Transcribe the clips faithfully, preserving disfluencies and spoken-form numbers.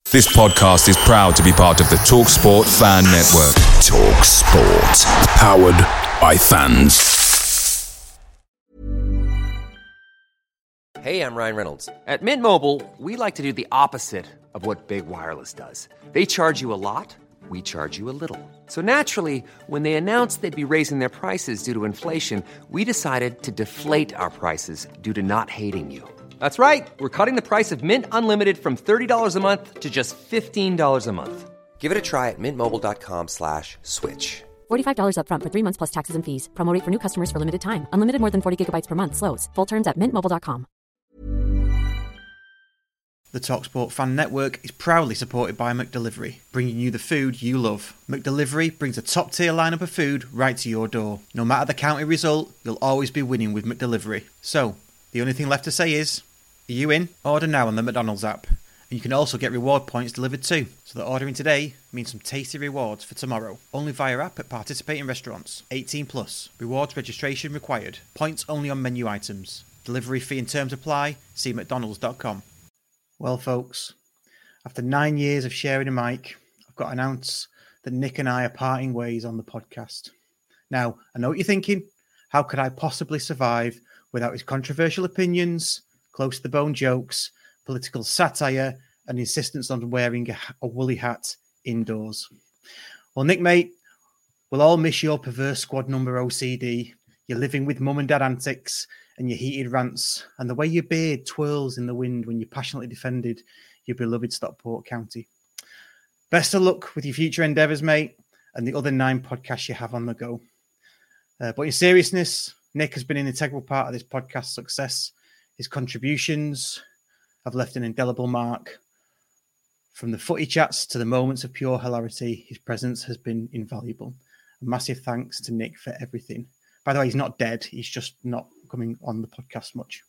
This podcast is proud to be part of the TalkSport Fan Network. TalkSport. Powered by fans. Hey, I'm Ryan Reynolds. At Mint Mobile, we like to do the opposite of what Big Wireless does. They charge you a lot, we charge you a little. So naturally, when they announced they'd be raising their prices due to inflation, we decided to deflate our prices due to not hating you. That's right. We're cutting the price of Mint Unlimited from thirty dollars a month to just fifteen dollars a month. Give it a try at mintmobile.com slash switch. forty-five dollars up front for three months plus taxes and fees. Promo rate for new customers for limited time. Unlimited more than forty gigabytes per month. Slows full terms at mint mobile dot com. The TalkSport Fan Network is proudly supported by McDelivery, bringing you the food you love. McDelivery brings a top-tier lineup of food right to your door. No matter the county result, you'll always be winning with McDelivery. So, the only thing left to say is, are you in? Order now on the McDonald's app. And you can also get reward points delivered too. So that ordering today means some tasty rewards for tomorrow. Only via app at participating restaurants. eighteen plus. Rewards registration required. Points only on menu items. Delivery fee and terms apply. See mcdonalds dot com. Well, folks, after nine years of sharing a mic, I've got to announce that Nick and I are parting ways on the podcast. Now, I know what you're thinking. How could I possibly survive without his controversial opinions, close-to-the-bone jokes, political satire, and insistence on wearing a, a woolly hat indoors? Well, Nick, mate, we'll all miss your perverse squad number O C D, your living with mum and dad antics, and your heated rants, and the way your beard twirls in the wind when you passionately defended your beloved Stockport County. Best of luck with your future endeavours, mate, and the other nine podcasts you have on the go. Uh, but in seriousness, Nick has been an integral part of this podcast's success. His contributions have left an indelible mark. From the footy chats to the moments of pure hilarity, his presence has been invaluable. A massive thanks to Nick for everything. By the way, he's not dead. He's just not coming on the podcast much.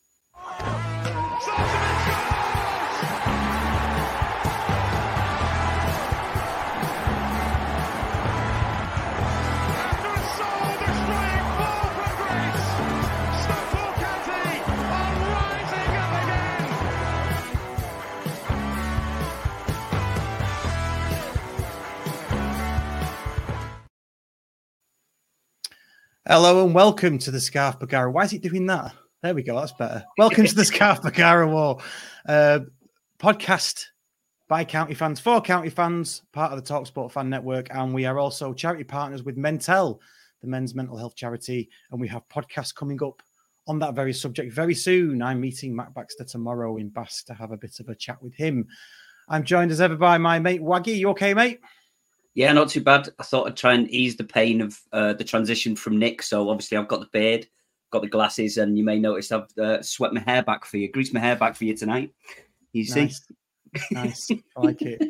Hello and welcome to the Scarf Bagara. Why is it doing that? There we go. That's better. Welcome to the Scarf Bagara War uh, podcast by county fans, for county fans, part of the TalkSport Fan Network. And we are also charity partners with Mentel, the men's mental health charity. And we have podcasts coming up on that very subject very soon. I'm meeting Matt Baxter tomorrow in Basque to have a bit of a chat with him. I'm joined as ever by my mate Waggy. You okay, mate? Yeah, not too bad. I thought I'd try and ease the pain of uh, the transition from Nick. So obviously I've got the beard, got the glasses, and you may notice I've uh, swept my hair back for you, greased my hair back for you tonight. You nice. see? Nice. I like it.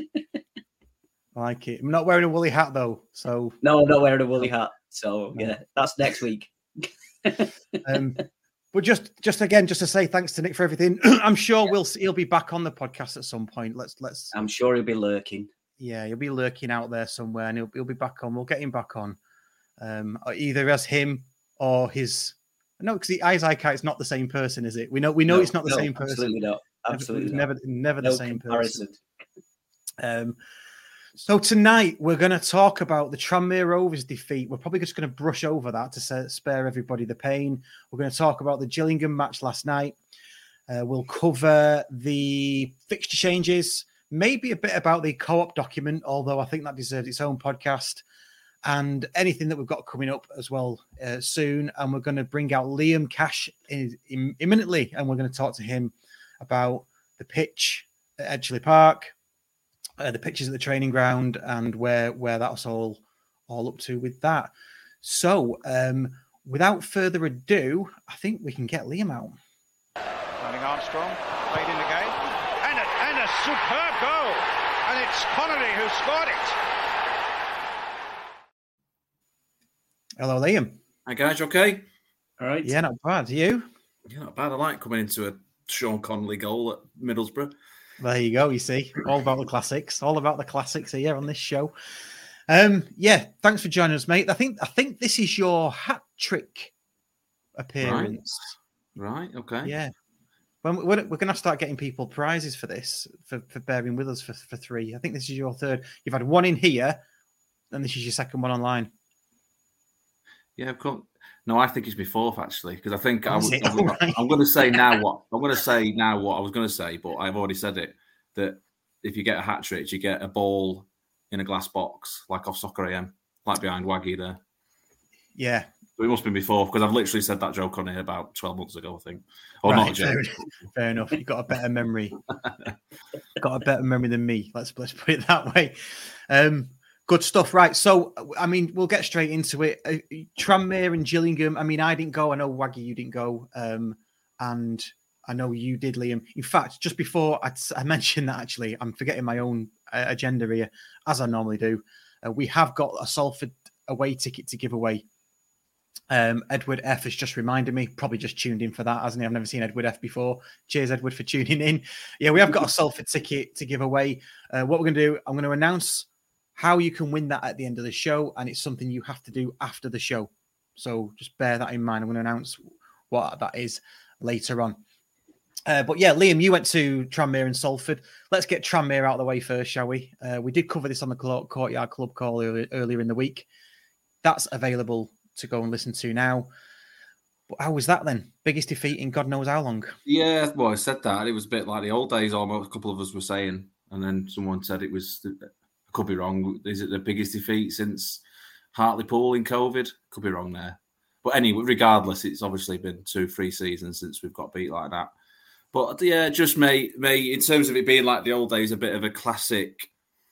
I like it. I'm not wearing a woolly hat though. So No, I'm not wearing a woolly hat. So no. Yeah, that's next week. um, but just just again, just to say thanks to Nick for everything. I'm sure yeah. we'll see, he'll be back on the podcast at some point. Let's let's I'm sure he'll be lurking. Yeah, he'll be lurking out there somewhere, and he'll, he'll be back on. We'll get him back on, um, either as him or his. No, because the Isaac is not the same person, is it? We know, we know, no, it's not the no, same person. Absolutely not. Absolutely never, not. never, never no the same comparison. person. Um, so tonight we're going to talk about the Tranmere Rovers defeat. We're probably just going to brush over that to spare everybody the pain. We're going to talk about the Gillingham match last night. Uh, we'll cover the fixture changes. Maybe a bit about the co-op document, although I think that deserves its own podcast, and anything that we've got coming up as well uh, soon. And we're going to bring out Liam Cash in, in, imminently, and we're going to talk to him about the pitch at Edgeley Park, uh, the pitches at the training ground, and where where that's all all up to with that. So, um, without further ado, I think we can get Liam out. Running Armstrong, played in the game. And a, and a superb goal. And it's Connolly who scored it. Hello, Liam. Hi, guys. You okay? All right. Yeah, not bad. You? Yeah, not bad. I like coming into a Sean Connolly goal at Middlesbrough. There you go. You see, all about the classics. All about the classics here on this show. Um, yeah, thanks for joining us, mate. I think I think this is your hat trick appearance. Right. Right. Okay. Yeah. When we're, we're going to start getting people prizes for this, for, for bearing with us for, for three. I think this is your third. You've had one in here, and this is your second one online. Yeah, I've got. No, I think it's my fourth actually, because I think Oh, I is was, it? I'm, All right. I'm going to say now what I'm going to say now what I was going to say, but I've already said it. That if you get a hat trick, you get a ball in a glass box, like off Soccer A M, like behind Waggy there. Yeah. So it must be before, because I've literally said that joke on here about twelve months ago, I think. Or Right, not a joke. fair, enough. Fair enough. You've got a better memory. got a better memory than me. Let's let's put it that way. Um, good stuff. Right. So, I mean, we'll get straight into it. Uh, Tranmere and Gillingham. I mean, I didn't go. I know, Waggy, you didn't go. Um, and I know you did, Liam. In fact, just before I, I mentioned that, actually, I'm forgetting my own uh, agenda here, as I normally do. Uh, we have got a Salford away ticket to give away. Um, Edward F has just reminded me, probably just tuned in for that, hasn't he? I've never seen Edward F before. Cheers, Edward, for tuning in. Yeah, we have got a Salford ticket to give away. Uh, what we're going to do, I'm going to announce how you can win that at the end of the show, and it's something you have to do after the show. So just bear that in mind. I'm going to announce what that is later on. Uh, but yeah, Liam, you went to Tranmere and Salford. Let's get Tranmere out of the way first, shall we? Uh, we did cover this on the Courtyard Club call earlier, earlier in the week. That's available to go and listen to now. But how was that then? Biggest defeat in God knows how long. Yeah, well, I said that. It was a bit like the old days, almost. A couple of us were saying. And then someone said it was, I could be wrong. Is it the biggest defeat since Hartlepool in COVID? Could be wrong there. But anyway, regardless, it's obviously been two, three seasons since we've got beat like that. But yeah, just may, may in terms of it being like the old days, a bit of a classic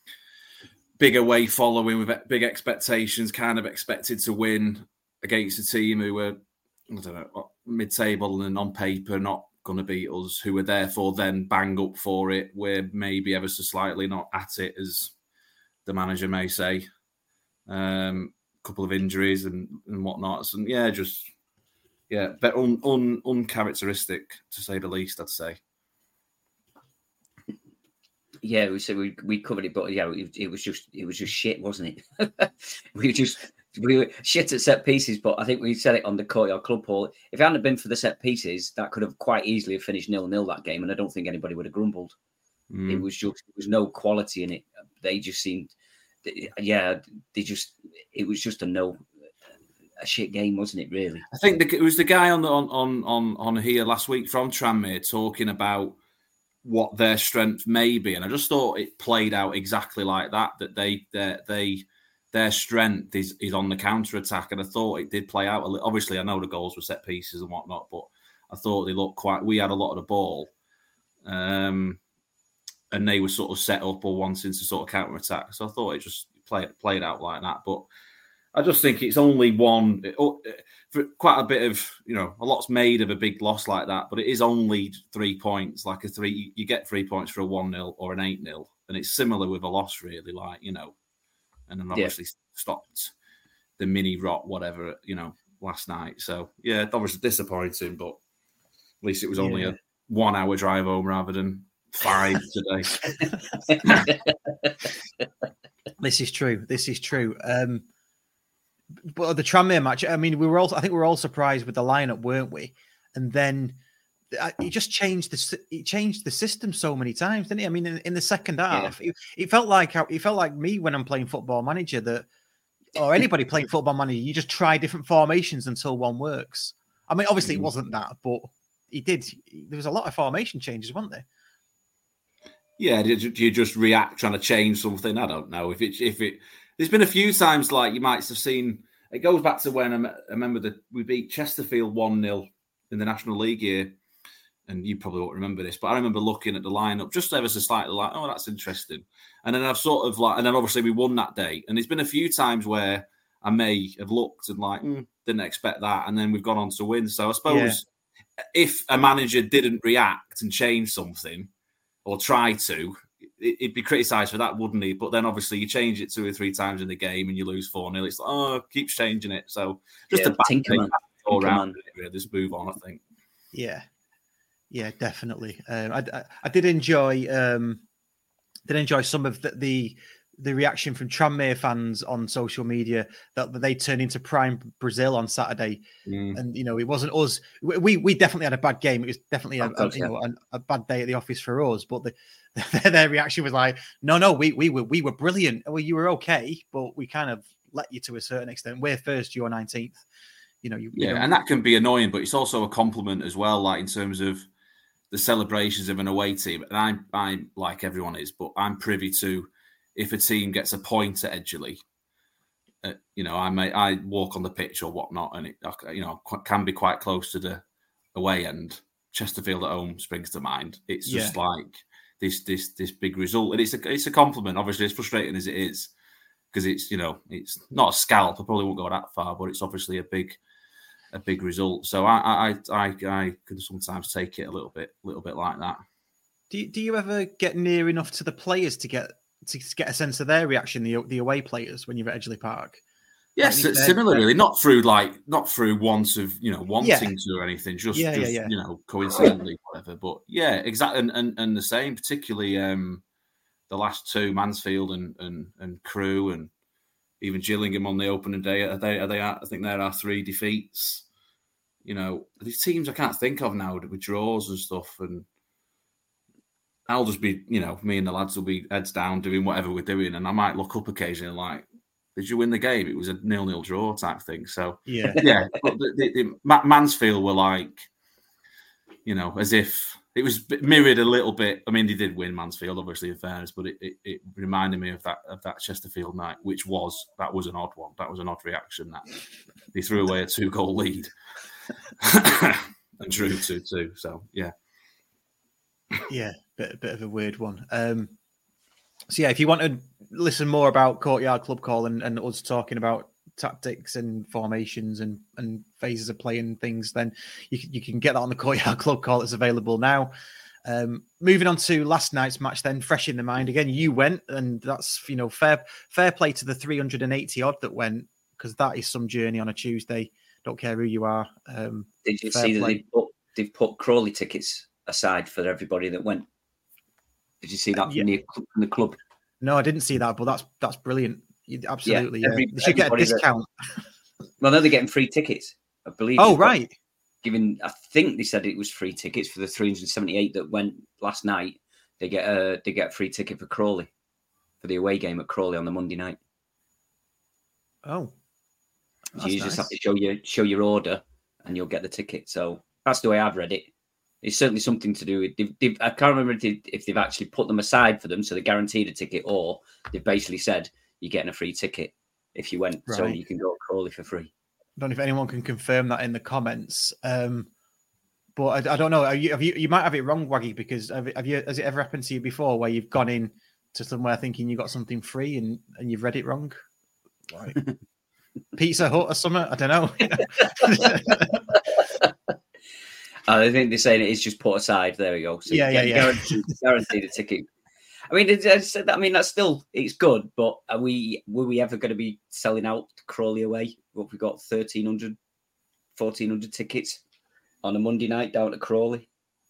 big away following with big expectations, kind of expected to win against a team who were, I don't know, mid-table and on paper not going to beat us, who were therefore then bang up for it. We're maybe ever so slightly not at it, as the manager may say. Um, a couple of injuries and, and whatnot. And yeah, just, yeah, but un, un, uncharacteristic, to say the least, I'd say. Yeah, we said we we covered it, but yeah, it, it was just it was just shit, wasn't it? we were just we were shit at set pieces, but I think we said it on the Courtyard Club poll. If it hadn't been for the set pieces, that could have quite easily have finished nil nil that game, and I don't think anybody would have grumbled. Mm. It was just there was no quality in it. They just seemed, yeah, they just it was just a no. A shit game, wasn't it? Really, I think the, it was the guy on the on on on on here last week from Tranmere talking about what their strength may be, and I just thought it played out exactly like that. That they their they their strength is is on the counter attack, and I thought it did play out a little. Obviously, I know the goals were set pieces and whatnot, but I thought they looked quite. We had a lot of the ball, um, and they were sort of set up or wanting to sort of counter attack. So I thought it just played played out like that, but. I just think it's only one, for quite a bit of, you know, a lot's made of a big loss like that, but it is only three points, like a three, you get three points for a one nil or an eight nil. And it's similar with a loss, really, like, you know, and then obviously yeah. stopped the mini rot, whatever, you know, last night. So, yeah, obviously disappointing, but at least it was only yeah. a one hour drive home rather than five today. This is true. This is true. Um, But the Tranmere match, I mean, we were all, I think we were all surprised with the lineup, weren't we? And then it just changed the it changed the system so many times, didn't it? I mean, in, in the second half, yeah. it, it felt like it felt like me when I'm playing Football Manager, that, or anybody playing Football Manager, you just try different formations until one works. I mean, obviously it wasn't that, but he did. There was a lot of formation changes, weren't there? Yeah, do you just react trying to change something? I don't know if it if it. There's been a few times, like you might have seen, it goes back to when I, I remember that we beat Chesterfield one nil in the National League year, and you probably won't remember this, but I remember looking at the lineup just ever so slightly like, oh, that's interesting. And then I've sort of like, and then obviously we won that day. And there's been a few times where I may have looked and like, mm, didn't expect that. And then we've gone on to win. So I suppose yeah. if a manager didn't react and change something or try to, it'd be criticised for that, wouldn't he? But then obviously you change it two or three times in the game and you lose four nil. It's like, oh, keeps changing it. So just yeah, a bad thing all around. Really. Just move on, I think. Yeah, yeah, definitely. Um, I, I I did enjoy um, did enjoy some of the, the the reaction from Tranmere fans on social media that they turned into prime Brazil on Saturday. Mm. And, you know, it wasn't us. We we definitely had a bad game. It was definitely a, course, a, you yeah. know, a, a bad day at the office for us. But the, their, their reaction was like, no, no, we we were we were brilliant. Well, you were okay, but we kind of let you to a certain extent. We're first, you're nineteenth. You know, you, yeah, you and that can be annoying, but it's also a compliment as well, like in terms of the celebrations of an away team. And I'm, I'm like everyone is, but I'm privy to if a team gets a point at Edgeley, uh, you know, I may I walk on the pitch or whatnot, and it, you know, can be quite close to the away end. Chesterfield at home springs to mind. It's just yeah. like this, this, this big result, and it's a, it's a compliment. Obviously, as frustrating as it is, because it's, you know, it's not a scalp. I probably won't go that far, but it's obviously a big, a big result. So I, I, I, I can sometimes take it a little bit, a little bit like that. Do you, do you ever get near enough to the players to get to get a sense of their reaction, the the away players, when you're at Edgeley Park? Yes, like, similarly, really. Not through like not through want of you know wanting yeah. to or anything, just, yeah, just yeah, yeah. you know coincidentally whatever. But yeah, exactly, and, and and the same, particularly um, the last two, Mansfield and and and Crewe, and even Gillingham on the opening day. Are they? Are they? I think there are three defeats. You know, these teams I can't think of now with draws and stuff, and I'll just be, you know, me and the lads will be heads down doing whatever we're doing, and I might look up occasionally like, did you win the game? It was a nil-nil draw type thing. So, yeah. yeah. But the, the, the, Mansfield were like, you know, as if it was mirrored a little bit. I mean, they did win Mansfield, obviously, in fairness, but it, it, it reminded me of that of that Chesterfield night, which was, that was an odd one. That was an odd reaction. That they threw away a two-goal lead and drew two two. So, yeah. Yeah, bit, bit of a weird one. Um, so, yeah, if you want to listen more about Courtyard Club Call and, and us talking about tactics and formations and, and phases of play and things, then you, you can get that on the Courtyard Club Call. It's available now. Um, moving on to last night's match then, fresh in the mind. Again, you went, and that's, you know, fair fair play to the three hundred eighty odd that went, because that is some journey on a Tuesday. Don't care who you are. Um, Did you see play. that they've put, they've put Crawley tickets aside for everybody that went? Did you see that from, yeah. the, from the club? No, I didn't see that, but that's that's brilliant. You, absolutely, yeah. Every, yeah. They should get a discount. That, well, no, they're getting free tickets, I believe. Oh, right. Given, I think they said it was free tickets for the three hundred seventy-eight that went last night. They get a they get a free ticket for Crawley for the away game at Crawley on the Monday night. Oh, so you nice. just have to show your show your order, and you'll get the ticket. So that's the way I've read it. It's certainly something to do with. They've, they've, I can't remember if they've actually put them aside for them, so they're guaranteed a ticket, or they've basically said you're getting a free ticket if you went, right. so you can go to Crawley for free. I don't know if anyone can confirm that in the comments, um, but I, I don't know. Are you, have you, you might have it wrong, Waggy, because have, have you? Has it ever happened to you before where you've gone in to somewhere thinking you got something free and, and you've read it wrong, like Pizza Hut or something? I don't know. I think they're saying it is just put aside. There we go. So yeah, yeah, yeah. Guaranteed, guaranteed a ticket. I mean, it's, I mean that's still it's good, but are we were we ever going to be selling out Crawley away? What we got thirteen hundred, fourteen hundred tickets on a Monday night down at Crawley?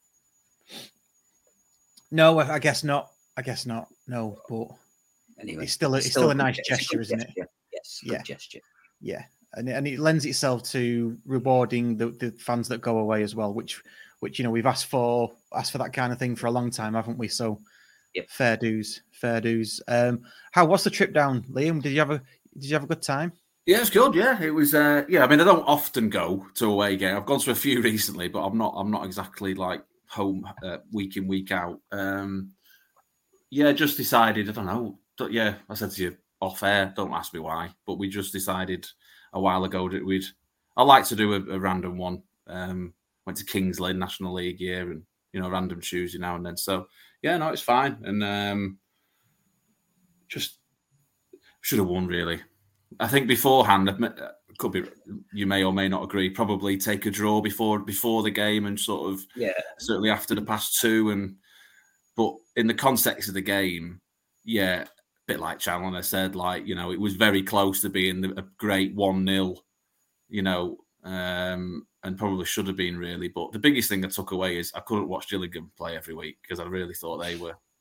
No, I guess not. I guess not. No, but anyway, it's still a, it's, it's still, still a nice gesture, isn't gesture. it? Yes, good yeah. gesture. Yeah. And, and it lends itself to rewarding the, the fans that go away as well, which, which you know, we've asked for asked for that kind of thing for a long time, haven't we? So, yep. fair dues, fair dues. Um, how was the trip down, Liam? Did you have a Did you have a good time? Yeah, it's good. Yeah, it was. Uh, yeah, I mean, I don't often go to away game. I've gone to a few recently, but I'm not. I'm not exactly like home uh, week in week out. Um, yeah, just decided. I don't know. Yeah, I said to you off air. Don't ask me why, but we just decided a while ago that we'd. I like to do a, a random one. Um, went to Kings Lynn National League year, and you know, random Tuesday now and then. So yeah, no, it's fine, and um, just should have won really. I think beforehand, could be you may or may not agree. Probably take a draw before before the game, and sort of yeah, certainly after the past two. And but in the context of the game, yeah, a bit like Chandler said, like you know, it was very close to being a great one nil, you know, um, and probably should have been really. But the biggest thing I took away is I couldn't watch Gillingham play every week because I really thought they were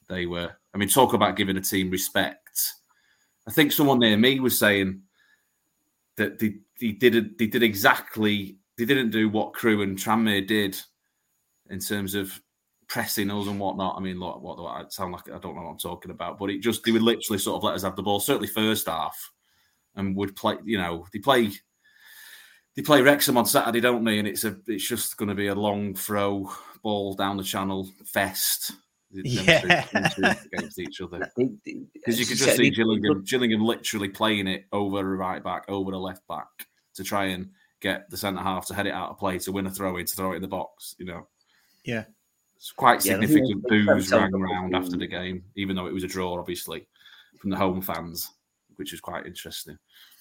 They were. I mean, talk about giving a team respect. I think someone near me was saying that they, they did they did exactly they didn't do what Crewe and Tranmere did in terms of pressing us and whatnot. I mean, look, what do I sound like? I don't know what I'm talking about, but it just they would literally sort of let us have the ball. Certainly first half, and would play. You know, they play they play Wrexham on Saturday, don't they? And it's a it's just going to be a long throw ball down the channel fest. Yeah, against each other because you could just see Gillingham, Gillingham literally playing it over the right back, over the left back to try and get the centre half to head it out of play to win a throw in, to throw it in the box. You know, yeah, it's quite yeah, significant boos rang around after the game, even though it was a draw, obviously, from the home fans, which was quite interesting.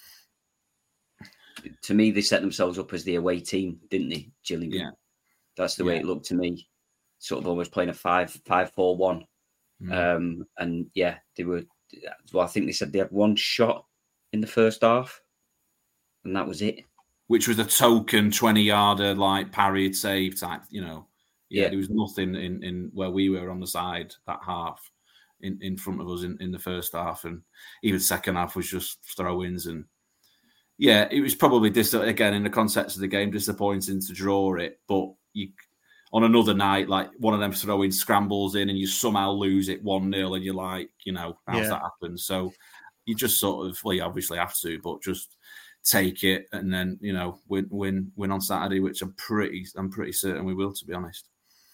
To me, they set themselves up as the away team, didn't they, Gillingham? Yeah, that's the way yeah. it looked to me. Sort of almost playing a five, five, four, one, Mm. um, and yeah, they were. Well, I think they said they had one shot in the first half, and that was it. Which was a token twenty-yarder, like parried save type. You know, yeah, Yeah. there was nothing in, in where we were on the side that half in, in front of us in, in the first half, and even second half was just throw-ins. And yeah, it was probably dis- again in the context of the game disappointing to draw it, but you. On another night, like one of them throwing scrambles in and you somehow lose it one nil and you're like, you know, how's Yeah. that happen? So you just sort of, well, you obviously have to, but just take it and then, you know, win win, win on Saturday, which I'm pretty I'm pretty certain we will, to be honest.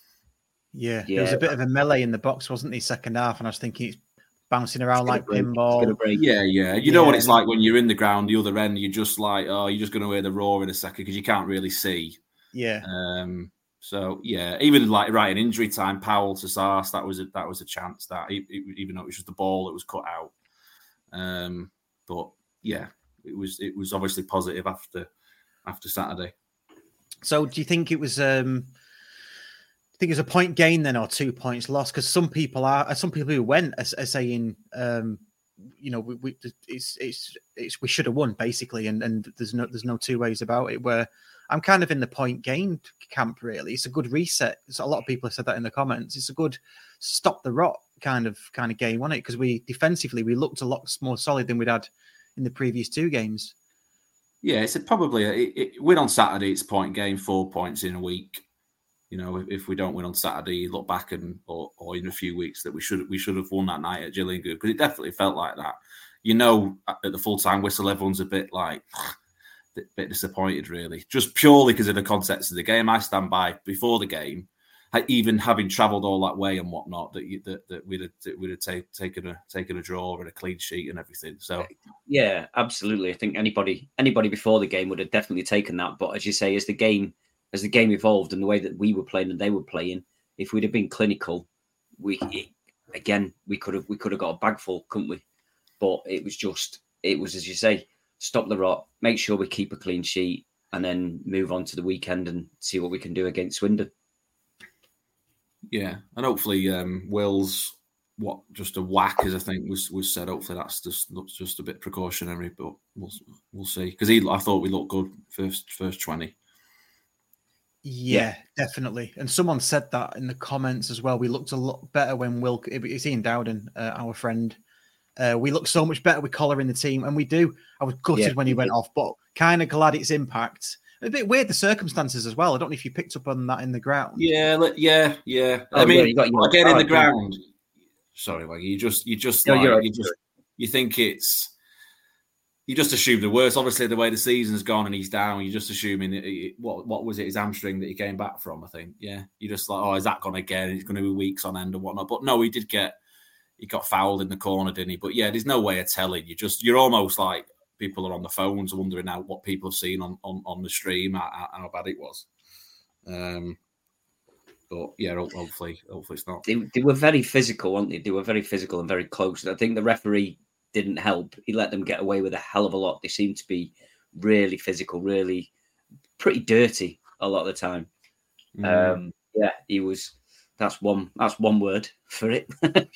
Yeah, Yeah. there was a bit of a melee in the box, wasn't there, second half? And I was thinking it's bouncing around like break. pinball. Yeah, yeah. You know Yeah. what it's like when you're in the ground, the other end, you're just like, oh, you're just going to hear the roar in a second because you can't really see. Yeah, Um, so yeah, even like right in injury time, Powell to Sars, that was a, that was a chance that e- e- even though it was just the ball that was cut out. Um, but yeah, it was it was obviously positive after after Saturday. So do you think it was? Um, do you think it was a point gain then, or two points lost? Because some people are, some people who went are, are saying, um, you know, we, we it's it's it's we should have won basically, and and there's no there's no two ways about it. Where I'm kind of in the point gained camp, really. It's a good reset. So a lot of people have said that in the comments. It's a good stop the rot kind of kind of game, wasn't it? Because we defensively we looked a lot more solid than we'd had in the previous two games. Yeah, it's a, probably a, it, it, win on Saturday. It's a point game, four points in a week. You know, if, if we don't win on Saturday, you look back and or, or in a few weeks that we should we should have won that night at Gillingham, because it definitely felt like that. You know, at the full time whistle, everyone's a bit like. A bit disappointed, really, just purely because of the context of the game. I stand by before the game, even having travelled all that way and whatnot, that you, that, that we'd have, that we'd have take, taken a taken a draw and a clean sheet and everything. So yeah, absolutely. I think anybody anybody before the game would have definitely taken that. But as you say, as the game as the game evolved and the way that we were playing and they were playing, if we'd have been clinical, we again we could have we could have got a bag full, couldn't we? But it was just it was as you say. Stop the rot, make sure we keep a clean sheet, and then move on to the weekend and see what we can do against Swindon. Yeah, and hopefully um, Will's what just a whack, as I think was was said. Hopefully that's just looks just a bit precautionary, but we'll we'll see. Because he, I thought we looked good first first twenty. Yeah, yeah, definitely. And someone said that in the comments as well. We looked a lot better when Will. It's Ian Dowden, uh, our friend. Uh, we look so much better with Collar in the team, and we do. I was gutted yeah, when he went did. off, but kind of glad its impact. A bit weird the circumstances as well. I don't know if you picked up on that in the ground. Yeah, yeah, yeah. Oh, I mean, yeah, you got your again in the ground. Sorry, like you just, you just, no, like, you just, you think it's, you just assume the worst. Obviously, the way the season's gone and he's down, you're just assuming it, it, what, what was it? His hamstring that he came back from. I think. Yeah, you're just like, oh, is that gone again? It's going to be weeks on end and whatnot. But no, he did get. He got fouled in the corner, didn't he? But yeah, there's no way of telling. You just, you're almost like people are on the phones wondering now what people have seen on, on, on the stream, how, how bad it was. Um, but yeah, hopefully, hopefully it's not. They, they were very physical, weren't they? They were very physical and very close. I think the referee didn't help. He let them get away with a hell of a lot. They seemed to be really physical, really pretty dirty a lot of the time. Mm. Um, yeah, he was. That's one. That's one word for it.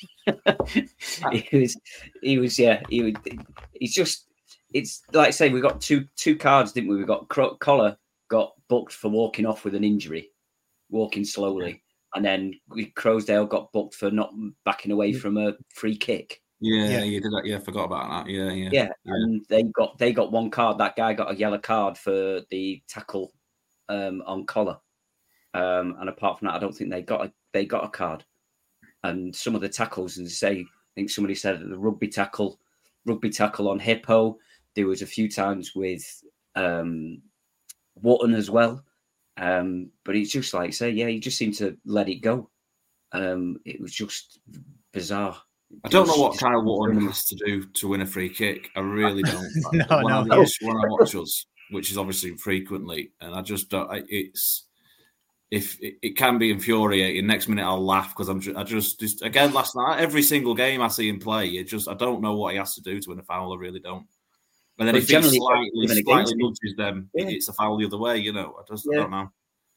he was. He was. Yeah. He was. He's just. It's like I say. We got two two cards, didn't we? We got Collar got booked for walking off with an injury, walking slowly, and then Crowsdale got booked for not backing away from a free kick. Yeah, yeah, you did that. Yeah, I forgot about that. Yeah, yeah, yeah, yeah. And they got they got one card. That guy got a yellow card for the tackle um, on Collar. Um, and apart from that, I don't think they got a they got a card. And some of the tackles, and say, I think somebody said that the rugby tackle, rugby tackle on Hippo. There was a few times with um, Wotton as well. Um, but it's just like say, yeah, you just seem to let it go. Um, it was just bizarre. I don't know what Kyle Wotton has to do to win a free kick. I really don't. no, when, no. I watch, when I watch us, which is obviously frequently, and I just don't. It's if it, it can be infuriating. Next minute I'll laugh because I'm. Just, I just, just again last night. Every single game I see him play, it just I don't know what he has to do to win a foul. I really don't. And then but if he slightly, slightly nudges them, yeah. it's a foul the other way. You know, I just yeah. I don't know.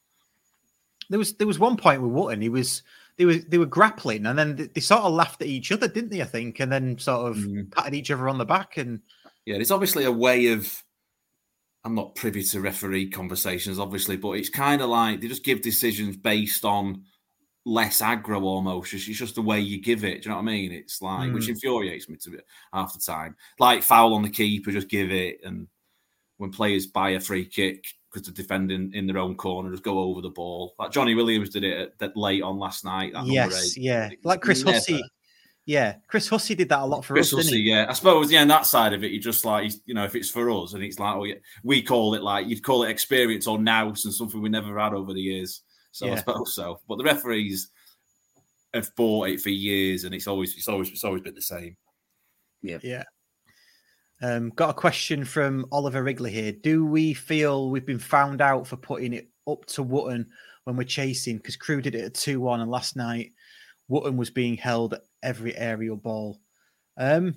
There was there was one point with Wotton. He was. They were they were grappling, and then they, they sort of laughed at each other, didn't they? I think, and then sort of mm. patted each other on the back. And yeah, there's obviously a way of. I'm not privy to referee conversations, obviously, but it's kind of like they just give decisions based on less aggro almost. It's just the way you give it. Do you know what I mean? It's like mm. which infuriates me to it half the time. Like foul on the keeper, just give it, and when players buy a free kick. Because they're defending in their own corner, just go over the ball. Like Johnny Williams did it at, that late on last night. That yes, yeah. Like Chris never. Hussey. Yeah, Chris Hussey did that a lot for Chris us, Hussey, didn't he? Yeah, I suppose, yeah, on that side of it, you just like, you know, if it's for us and it's like, oh, yeah, we call it like, you'd call it experience or nous and something we never had over the years. So yeah. I suppose so. But the referees have bought it for years and it's always, it's always, it's always been the same. Yeah. Yeah. Um, got a question from Oliver Wrigley here. Do we feel we've been found out for putting it up to Wotton when we're chasing? Because Crewe did it at two one, and last night Wotton was being held at every aerial ball. Um,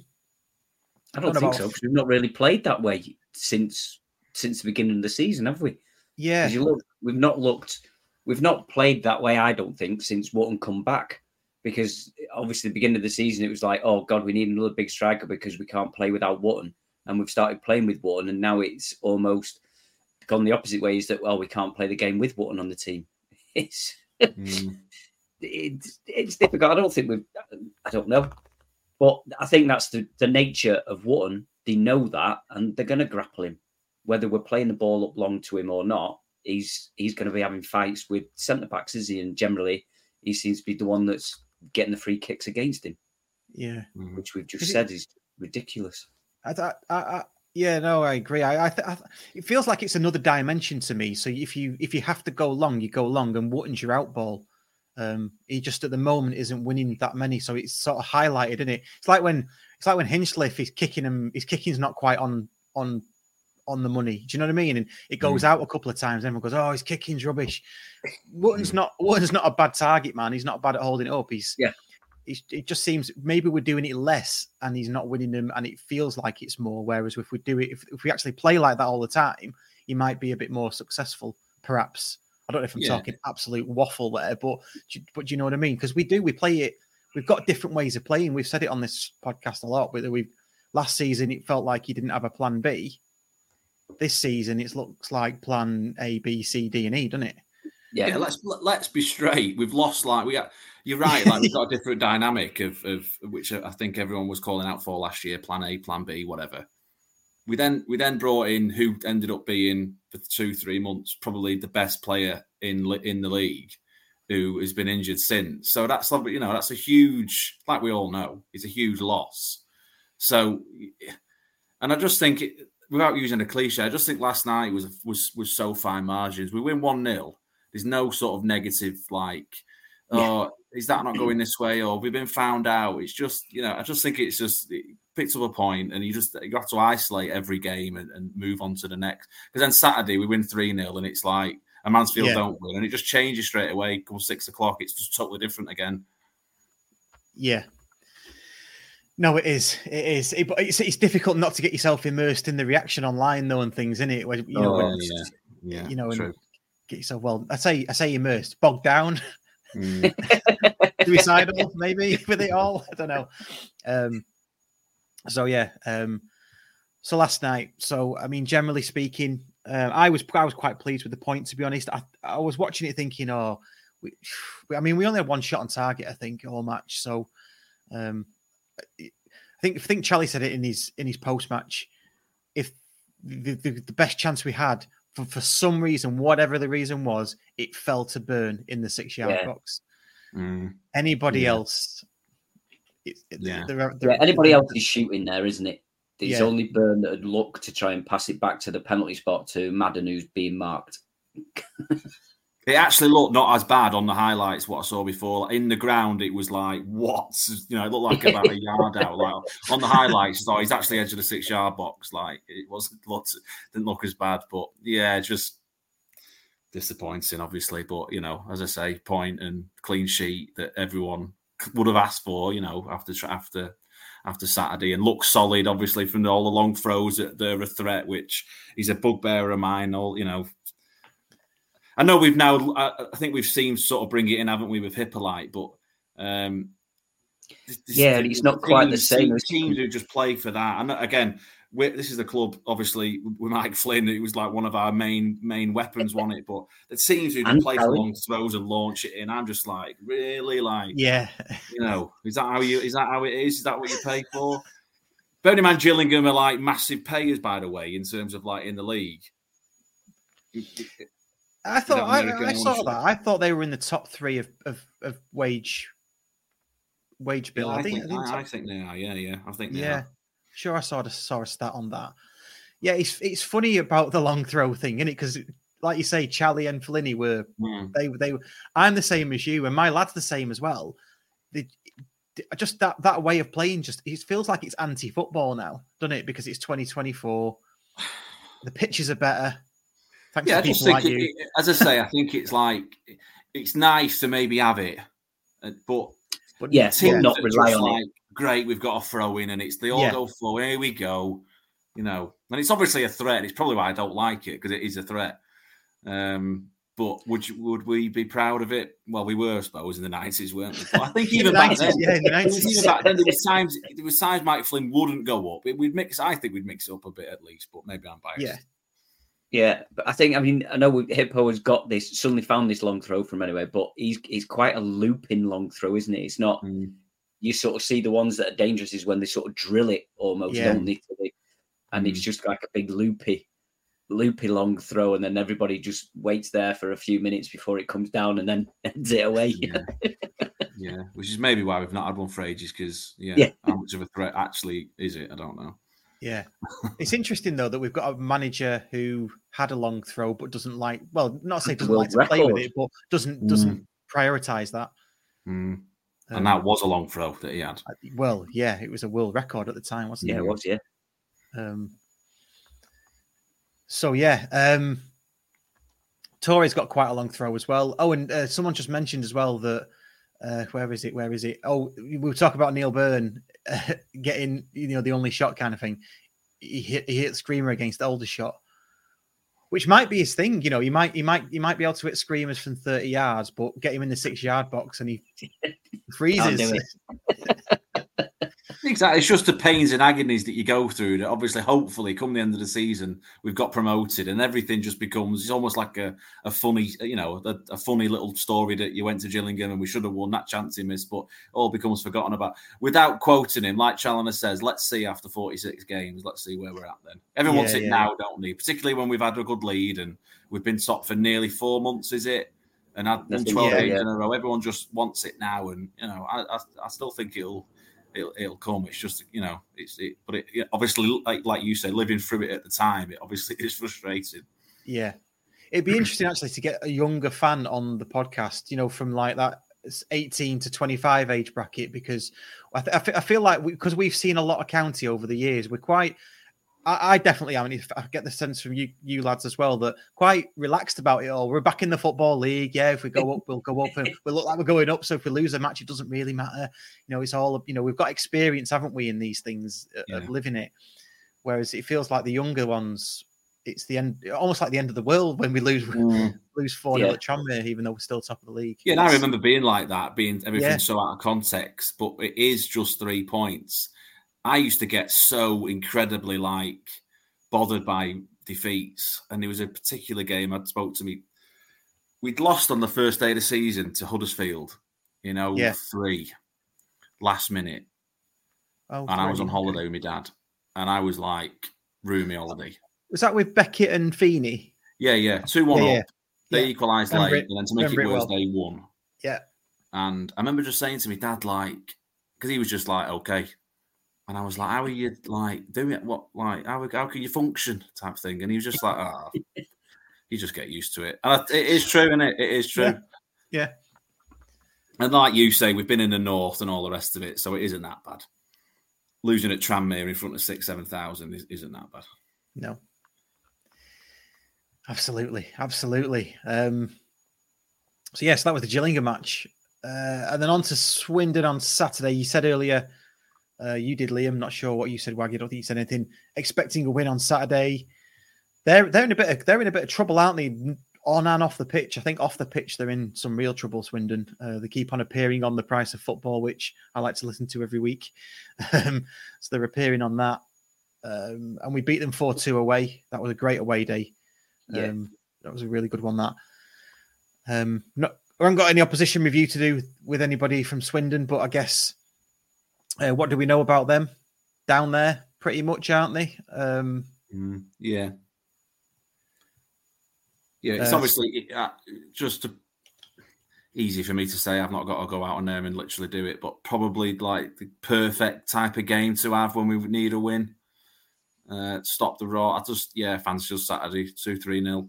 I don't, I don't think so, because we've not really played that way since since the beginning of the season, have we? Yeah. You look, we've not looked, we've not played that way, I don't think, since Wotton come back. Because obviously, the beginning of the season, it was like, oh, God, we need another big striker because we can't play without Wotton. And we've started playing with Wotton, and now it's almost gone the opposite way, is that, well, we can't play the game with Wotton on the team. It's mm. it's, it's difficult. I don't think we've, I don't know. But I think that's the, the nature of Wotton. They know that, and they're going to grapple him. Whether we're playing the ball up long to him or not, he's he's going to be having fights with centre-backs, is he? And generally, he seems to be the one that's getting the free kicks against him. Yeah. Which we've just is said it, is ridiculous. I, I, I, yeah, no, I agree. I, I, th- I, it feels like it's another dimension to me. So if you if you have to go long, you go long, and Wotton's your out ball. Um, he just at the moment isn't winning that many, so it's sort of highlighted, isn't it? It's like when it's like when Hinchcliffe is kicking him. His kicking's not quite on on on the money. Do you know what I mean? And it goes mm. out a couple of times. Everyone goes, "Oh, his kicking's rubbish." Wotton's not Wotton's not a bad target, man. He's not bad at holding it up. He's yeah. He's, it just seems maybe we're doing it less, and he's not winning them, and it feels like it's more. Whereas if we do it, if, if we actually play like that all the time, he might be a bit more successful, perhaps. I don't know if I'm yeah. talking absolute waffle there, but but do you know what I mean? Because we do, we play it. We've got different ways of playing. We've said it on this podcast a lot. Whether we last season it felt like he didn't have a plan B. This season it looks like plan A, B, C, D, and E, doesn't it? Yeah, yeah let's let's be straight. We've lost like we. Got, you're right. Like we've got a different dynamic of of which I think everyone was calling out for last year. Plan A, Plan B, whatever. We then we then brought in who ended up being for two three months probably the best player in in the league, who has been injured since. So that's you know that's a huge, like we all know, it's a huge loss. So, and I just think it, without using a cliche, I just think last night was was was so fine margins. We win one nil. There's no sort of negative like, oh, yeah. is that not going this way? Or we've been found out. It's just, you know, I just think it's just, it picks up a point and you just, you have to isolate every game and, and move on to the next. Because then Saturday we win three nil and it's like, a Mansfield yeah. don't win. And it just changes straight away. Come six o'clock, it's just totally different again. Yeah. No, it is. It is. It, it's, it's difficult not to get yourself immersed in the reaction online, though, and things, isn't it? Where, you know, oh, when, yeah. yeah. You know, and true. Get yourself, well, I say, I say immersed, bogged down, mm. suicidal, maybe with it all. I don't know. Um, so yeah. Um, so last night. So I mean, generally speaking, uh, I was I was quite pleased with the point. To be honest, I I was watching it thinking, oh, we, I mean, we only had one shot on target, I think, all match. So um, I think I think Charlie said it in his in his post match. If the, the, the best chance we had, for, for some reason, whatever the reason was, it fell to Burn in the six yard Yeah. box. Mm. Anybody Yeah. else? It, it, Yeah. they're, they're, Yeah, anybody else is shooting there, isn't it? It's Yeah. only Burn that had looked to try and pass it back to the penalty spot to Madden, who's being marked. It actually looked not as bad on the highlights, what I saw before. Like, in the ground, it was like, what? You know, it looked like about a yard out. Like on the highlights, though, he's actually edge of the six-yard box. Like, it wasn't looked, didn't look as bad. But, yeah, just disappointing, obviously. But, you know, as I say, point and clean sheet that everyone would have asked for, you know, after after after Saturday. And looks solid, obviously, from all the long throws that they're a threat, which is a bugbear of mine. All, you know, I know we've now, I think we've seen sort of bring it in, haven't we, with Hippolyte, but um, this, yeah, this, it's not quite the same. Teams, teams who just play for that. And again, we're, this is the club, obviously, with Mike Flynn, it was like one of our main main weapons, wasn't it? But the teams who just play for long throws and launch it in, I'm just like, really, like, yeah, you know, is that how you? Is that how it is? Is that what you pay for? Bearing in mind, Gillingham are like massive payers, by the way, in terms of like in the league. I thought I, I saw that. I thought they were in the top three of of, of wage wage bill. Yeah, I, I think. think, I think, I, I think they are. Yeah, yeah. I think. They yeah, are. Sure. I saw a, saw a stat on that. Yeah, it's it's funny about the long throw thing, isn't it? Because, like you say, Charlie and Flinney were mm. they they. I'm the same as you, and my lad's the same as well. They, just that that way of playing, just it feels like it's anti-football now, doesn't it? Because it's twenty twenty-four. The pitches are better. Thanks yeah, to I just people think, like it, you. It, as I say, I think it's like it's nice to maybe have it, but but yeah, teams not rely on like, it. Great, we've got a throw in, and it's they all Yeah. go forward. Here we go, you know, and it's obviously a threat. And it's probably why I don't like it because it is a threat. Um, but would you, would we be proud of it? Well, we were, I suppose, in the nineties, weren't we? But I think even back then, yeah, in the nineties, even back then, there was times there was times Mike Flynn wouldn't go up. It, we'd mix. I think we'd mix it up a bit at least, but maybe I'm biased. Yeah. Yeah, but I think, I mean, I know we, Hippo has got this, suddenly found this long throw from anyway, but he's he's quite a looping long throw, isn't it? It's not, mm. you sort of see the ones that are dangerous is when they sort of drill it almost, yeah. don't they? And mm. it's just like a big loopy, loopy long throw, and then everybody just waits there for a few minutes before it comes down and then ends it away. Yeah, yeah. Which is maybe why we've not had one for ages, because, yeah, yeah, how much of a threat actually is it? I don't know. Yeah. It's interesting, though, that we've got a manager who had a long throw but doesn't like, well, not say doesn't like to play with it, but doesn't doesn't mm. prioritize that. Mm. And um, that was a long throw that he had. Well, yeah, it was a world record at the time, wasn't yeah, it? Yeah, it was, yeah. Um, so, yeah. Um, Torre's got quite a long throw as well. Oh, and uh, someone just mentioned as well that, uh, where is it? Where is it? Oh, we were talking about Neil Byrne uh, getting, you know, the only shot kind of thing. He hit, he hit Screamer against the older shot, which might be his thing. You know, he might, he might, he might be able to hit Screamers from thirty yards, but get him in the six yard box and he freezes. Exactly. It's just the pains and agonies that you go through that obviously, hopefully, come the end of the season, we've got promoted and everything just becomes, it's almost like a, a funny, you know, a, a funny little story that you went to Gillingham and we should have won, that chance he missed, but all becomes forgotten about. Without quoting him, like Challoner says, let's see after forty-six games, let's see where we're at then. Everyone yeah, wants it yeah. now, don't they? Particularly when we've had a good lead and we've been top for nearly four months, is it? And had won twelve yeah, games yeah. in a row. Everyone just wants it now. And, you know, I, I, I still think it'll, It'll, it'll come. It's just, you know, it's it, but it, it obviously, like like you say, living through it at the time, it obviously is frustrating. Yeah, it'd be interesting actually to get a younger fan on the podcast, you know, from like that eighteen to twenty-five age bracket, because I, th- I, f- I feel like because we, we've seen a lot of county over the years, we're quite. I, I definitely am, and I get the sense from you, you lads as well, that quite relaxed about it all. We're back in the football league. Yeah, if we go up, we'll go up, and we look like we're going up. So if we lose a match, it doesn't really matter. You know, it's all, you know, we've got experience, haven't we, in these things yeah. of living it. Whereas it feels like the younger ones, it's the end, almost like the end of the world when we lose mm. lose four nil yeah. at Tranmere, even though we're still top of the league. Yeah, and I remember being like that, being everything yeah. so out of context. But it is just three points. I used to get so incredibly like bothered by defeats, and there was a particular game I spoke to me we'd lost on the first day of the season to Huddersfield, you know, Yeah. three last minute. Oh, and I was three, on holiday okay. with my dad. And I was like, roomy holiday. Was that with Beckett and Feeney? Yeah, yeah. two one Yeah, up. yeah. They Yeah. equalised Remember late. it- And then to make it remember it worse, well. they won. Yeah. And I remember just saying to my dad, like, because he was just like, okay. And I was like, how are you, like, doing it? What, like, how, how can you function? Type thing. And he was just like, oh, you just get used to it. And it is true, isn't it? It is true. Yeah. Yeah. And like you say, we've been in the north and all the rest of it, so it isn't that bad. Losing at Tranmere in front of six, seven thousand is, isn't that bad. No. Absolutely, absolutely. Um, so yes, that was the Gillingham match, uh, and then on to Swindon on Saturday. You said earlier, uh, you did, Liam. Not sure what you said, Waggy. I don't think you said anything. Expecting a win on Saturday. They're they're in a bit of, they're in a bit of trouble, aren't they? On and off the pitch. I think off the pitch they're in some real trouble. Swindon. Uh, they keep on appearing on The Price of Football, which I like to listen to every week. Um, so they're appearing on that, um, and we beat them four two away. That was a great away day. Yeah. Um, that was a really good one. That. Um, not, I haven't got any opposition review to do with anybody from Swindon, but I guess uh, what do we know about them down there? Pretty much, aren't they? Um, Mm, yeah. Yeah, it's Uh, obviously uh, just a, easy for me to say. I've not got to go out on there and literally do it, but probably like the perfect type of game to have when we need a win. Uh, stop the raw. I just, yeah, fancy us Saturday, two three nil.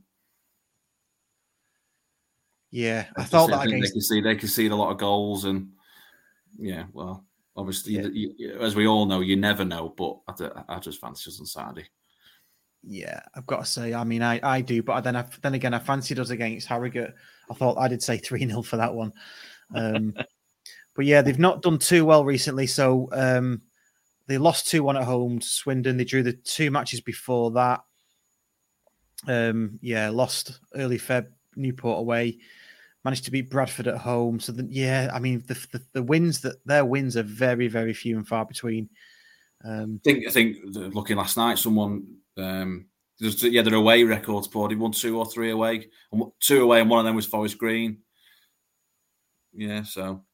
yeah, I Just thought I that think against. they can see they can see a lot of goals, and yeah, well, obviously, Yeah. you, you, as we all know, you never know. But I, d- I just fancy us on Saturday. Yeah, I've got to say, I mean, I, I do, but then I, then again, I fancied us against Harrogate. I thought I did say three nil for that one. Um, but yeah, they've not done too well recently. So um, they lost two one at home to Swindon. They drew the two matches before that. Um, yeah, lost early Feb, Newport away. Managed to beat Bradford at home. So, the, yeah, I mean, the, the, the wins, that their wins are very, very few and far between. Um, I think I think looking last night, someone um, just, yeah, their away records poor. They won two or three away, and two away, and one of them was Forest Green. Yeah, so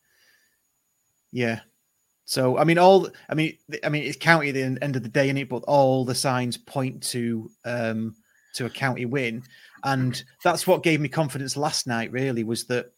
yeah. So I mean, all I mean, I mean, it's county at the end of the day, innit? But all the signs point to um, to a county win, and that's what gave me confidence last night. Really, was that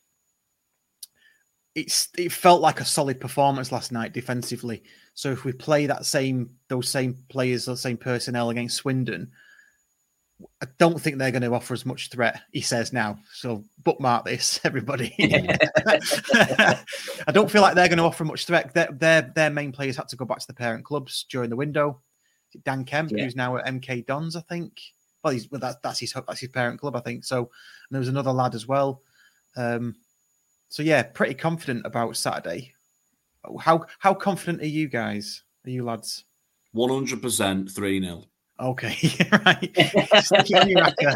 it's it felt like a solid performance last night defensively. So if we play that same those same players, those same personnel against Swindon, I don't think they're going to offer as much threat, he says now. So bookmark this, everybody. I don't feel like they're going to offer much threat. Their, their, their main players had to go back to the parent clubs during the window. Dan Kemp, Yeah. who's now at M K Dons, I think. Well, he's, well that, that's his that's his parent club, I think. So and there was another lad as well. Um, so yeah, pretty confident about Saturday. How how confident are you guys? Are you lads? one hundred percent three nil. Okay, right. Stick it on your racker.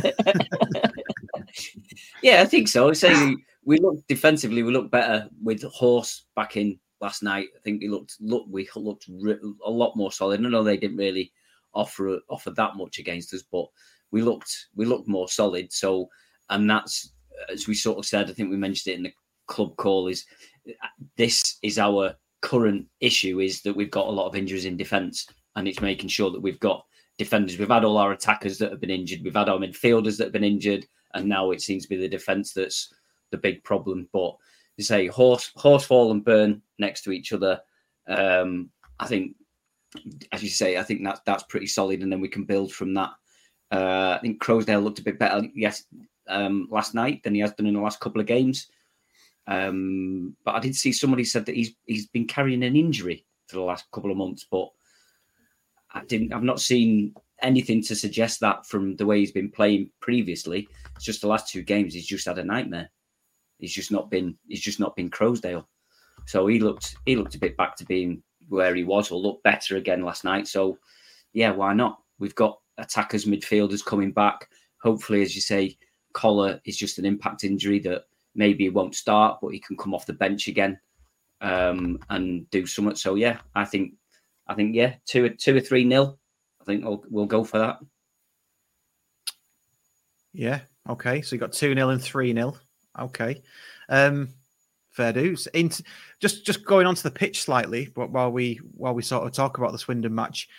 Yeah, I think so. Say we, we look defensively, we look better with Horse back in last night. I think we looked look we looked re- a lot more solid. I know they didn't really offer offer that much against us, but we looked we looked more solid. So, and that's as we sort of said. I think we mentioned it in the club call. Is this is our current issue? Is that we've got a lot of injuries in defence, and it's making sure that we've got defenders. We've had all our attackers that have been injured. We've had our midfielders that have been injured. And now it seems to be the defence that's the big problem. But you say Horse, Horsefall and Burn next to each other. Um, I think, as you say, I think that's that's pretty solid, and then we can build from that. Uh, I think Crowsdale looked a bit better, yes, um, last night than he has done in the last couple of games. Um, but I did see somebody said that he's he's been carrying an injury for the last couple of months, but I didn't. I've not seen anything to suggest that from the way he's been playing previously. It's just the last two games he's just had a nightmare. He's just not been he's just not been Crowsdale. So he looked he looked a bit back to being where he was, or looked better again last night. So yeah, why not? We've got attackers, midfielders coming back. Hopefully, as you say, Collar is just an impact injury that maybe he won't start, but he can come off the bench again um, and do something. So yeah, I think I think yeah, two two or three nil. I think we'll, we'll go for that. Yeah, Okay, so you got two nil and three nil. Okay. Um, fair dues. In, just just going onto the pitch slightly, but while we while we sort of talk about the Swindon match,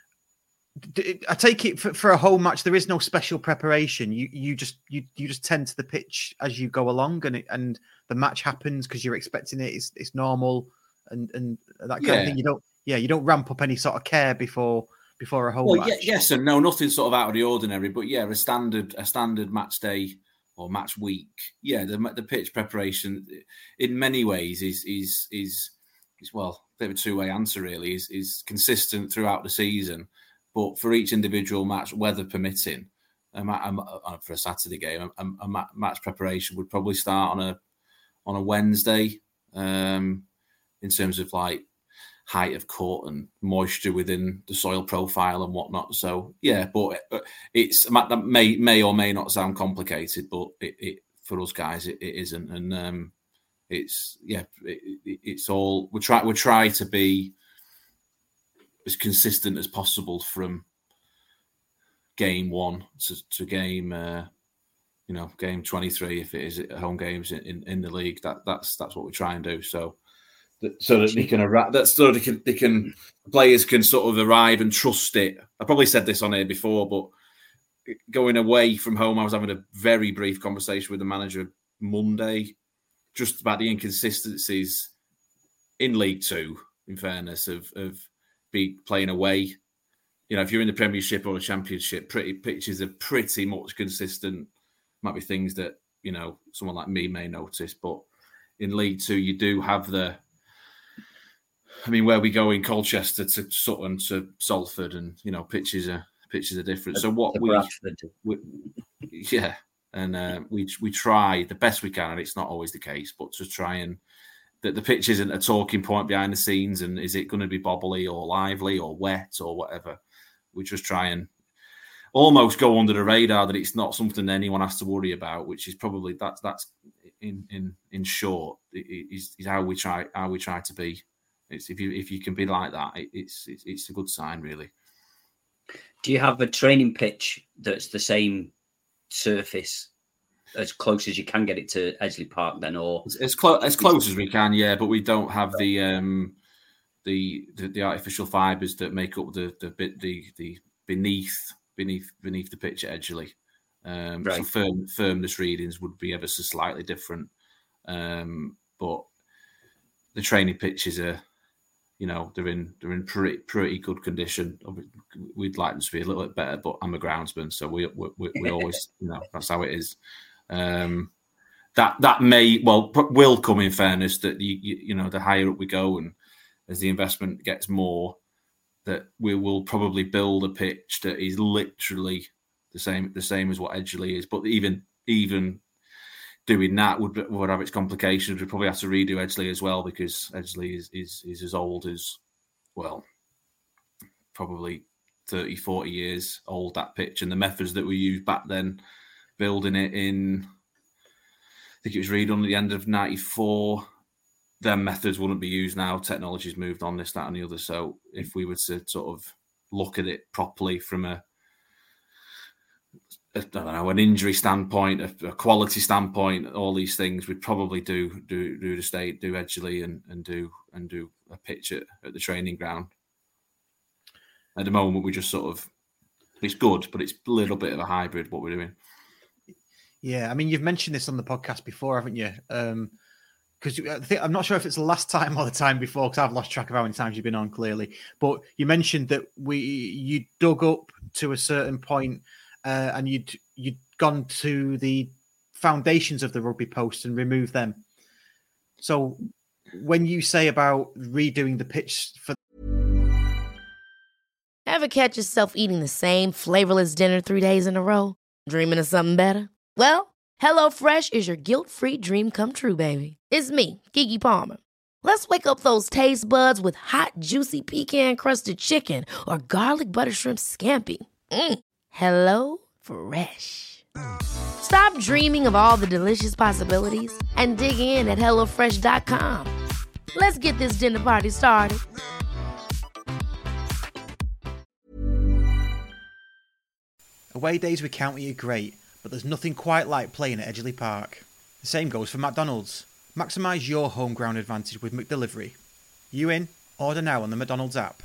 I take it for, for a home match there is no special preparation. You you just you you just tend to the pitch as you go along, and it, and the match happens because you're expecting it. It's it's normal and and that kind yeah. of thing. You don't yeah you don't ramp up any sort of care before before a home well, match. Yeah, yes and no, nothing sort of out of the ordinary. But yeah, a standard a standard match day or match week. Yeah, the the pitch preparation in many ways is is is is well a bit of a two way answer really. Is is consistent throughout the season. But for each individual match, weather permitting, a ma- a, for a Saturday game, a, a match preparation would probably start on a on a Wednesday, um, in terms of like height of cut and moisture within the soil profile and whatnot. So yeah, but it's that may may or may not sound complicated, but it, it for us guys it, it isn't, and um, it's yeah, it, it, it's all we try we try to be as consistent as possible from game one to, to game, uh, you know, game twenty-three if it is at home games in, in, in the league. That that's that's what we try and do. So that so that they can arrive, that so they can they can players can sort of arrive and trust it. I probably said this on here before, but going away from home, I was having a very brief conversation with the manager Monday, just about the inconsistencies in League Two. In fairness, of of be playing away, you know, if you're in the Premiership or the Championship, pretty pitches are pretty much consistent. Might be things that, you know, someone like me may notice, but in League Two, you do have the. I mean, where we go in Colchester to Sutton to Salford, and you know, pitches are pitches are different. So what we, we, yeah, and uh, we we try the best we can, and it's not always the case, but to try and. That the pitch isn't a talking point behind the scenes, and is it going to be bobbly or lively or wet or whatever? We just try and almost go under the radar that it's not something anyone has to worry about, which is probably that's that's in in in short is, is how we try how we try to be. It's if you if you can be like that, it, it's, it's it's a good sign, really. Do you have a training pitch that's the same surface? As close as you can get it to Edgeley Park, then, or as, as close as close as we can, yeah. But we don't have the um, the, the the artificial fibres that make up the the bit the the beneath beneath beneath the pitch at Edgeley. Um, right. So firm, firmness readings would be ever so slightly different, um, but the training pitches are, you know, they're in they're in pretty pretty good condition. We'd like them to be a little bit better, but I'm a groundsman, so we we, we, we always, you know, that's how it is. Um, that that may well will come in fairness that you, you you know the higher up we go and as the investment gets more, that we will probably build a pitch that is literally the same the same as what Edgeley is. But even even doing that would would have its complications. We'd probably have to redo Edgeley as well, because Edgeley is is, is as old as, well, probably thirty, forty years old, that pitch, and the methods that we used back then. Building it in, I think it was redone at the end of ninety-four. Their methods wouldn't be used now. Technology's moved on, this, that, and the other. So if we were to sort of look at it properly from a, a I don't know, an injury standpoint, a, a quality standpoint, all these things, we'd probably do do do the state, do Edgeley, and and do and do a pitch at, at the training ground. At the moment, we just sort of, it's good, but it's a little bit of a hybrid what we're doing. Yeah, I mean, you've mentioned this on the podcast before, haven't you? Um, because I think, I'm not sure if it's the last time or the time before, because I've lost track of how many times you've been on, clearly. But you mentioned that we you dug up to a certain point, uh, and you'd you'd gone to the foundations of the rugby post and removed them. So when you say about redoing the pitch for, ever catch yourself eating the same flavorless dinner three days in a row? Dreaming of something better? Well, HelloFresh is your guilt-free dream come true, baby. It's me, Keke Palmer. Let's wake up those taste buds with hot, juicy pecan-crusted chicken or garlic butter shrimp scampi. Mm. Hello Fresh. Stop dreaming of all the delicious possibilities and dig in at hello fresh dot com. Let's get this dinner party started. Away days with County are great, but there's nothing quite like playing at Edgeley Park. The same goes for McDonald's. Maximise your home ground advantage with McDelivery. You in? Order now on the McDonald's app.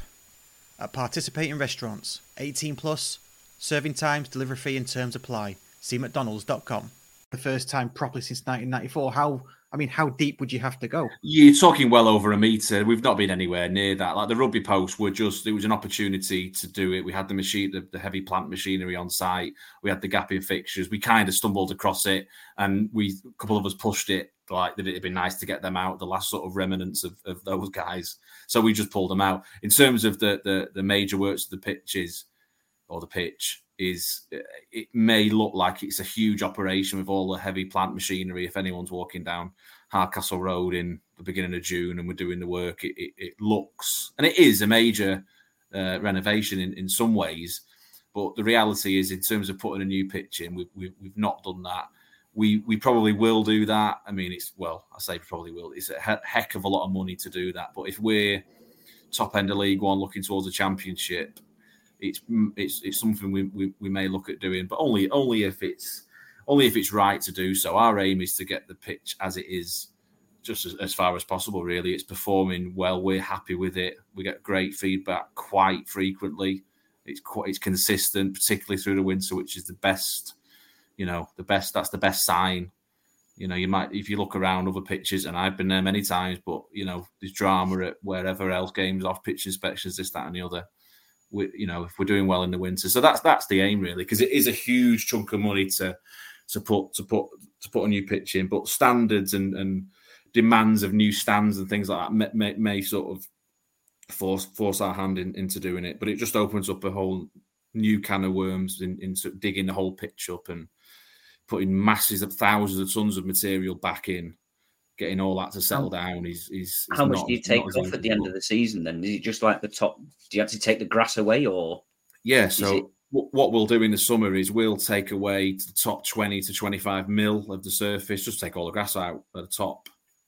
At participating restaurants, eighteen plus, serving times, delivery fee and terms apply. See mcdonalds dot com. The first time properly since nineteen ninety-four. How, I mean, how deep would you have to go? You're talking well over a metre. We've not been anywhere near that. Like the rugby posts were just, it was an opportunity to do it. We had the machine, the, the heavy plant machinery on site. We had the gapping fixtures. We kind of stumbled across it and we, a couple of us pushed it like that it'd be nice to get them out, the last sort of remnants of, of those guys. So we just pulled them out. In terms of the, the, the major works of the pitches or the pitch, is it may look like it's a huge operation with all the heavy plant machinery. If anyone's walking down Hardcastle Road in the beginning of June and we're doing the work, it, it, it looks, and it is a major uh, renovation in, in some ways. But the reality is, in terms of putting a new pitch in, we've, we've, we've not done that. We we probably will do that. I mean, it's, well, I say probably will. It's a he- heck of a lot of money to do that. But if we're top end of League One looking towards a championship, It's it's it's something we, we, we may look at doing, but only only if it's only if it's right to do so. Our aim is to get the pitch as it is, just as, as far as possible. Really, it's performing well. We're happy with it. We get great feedback quite frequently. It's quite it's consistent, particularly through the winter, which is the best. You know, the best. That's the best sign. You know, you might if you look around other pitches, and I've been there many times, but you know, there's drama at wherever else, games off pitch inspections, this, that, and the other. We, you know, if we're doing well in the winter, so that's that's the aim really, because it is a huge chunk of money to to put to put to put a new pitch in. But standards and, and demands of new stands and things like that may, may, may sort of force force our hand in, into doing it. But it just opens up a whole new can of worms in, into digging the whole pitch up and putting masses of thousands of tons of material back in. Getting all that to settle down is is. How much not, do you take off off at the end of the season? Then is it just like the top? Do you have to take the grass away, or yeah? So it... what we'll do in the summer is we'll take away the top twenty to twenty-five mil of the surface. Just take all the grass out at the top,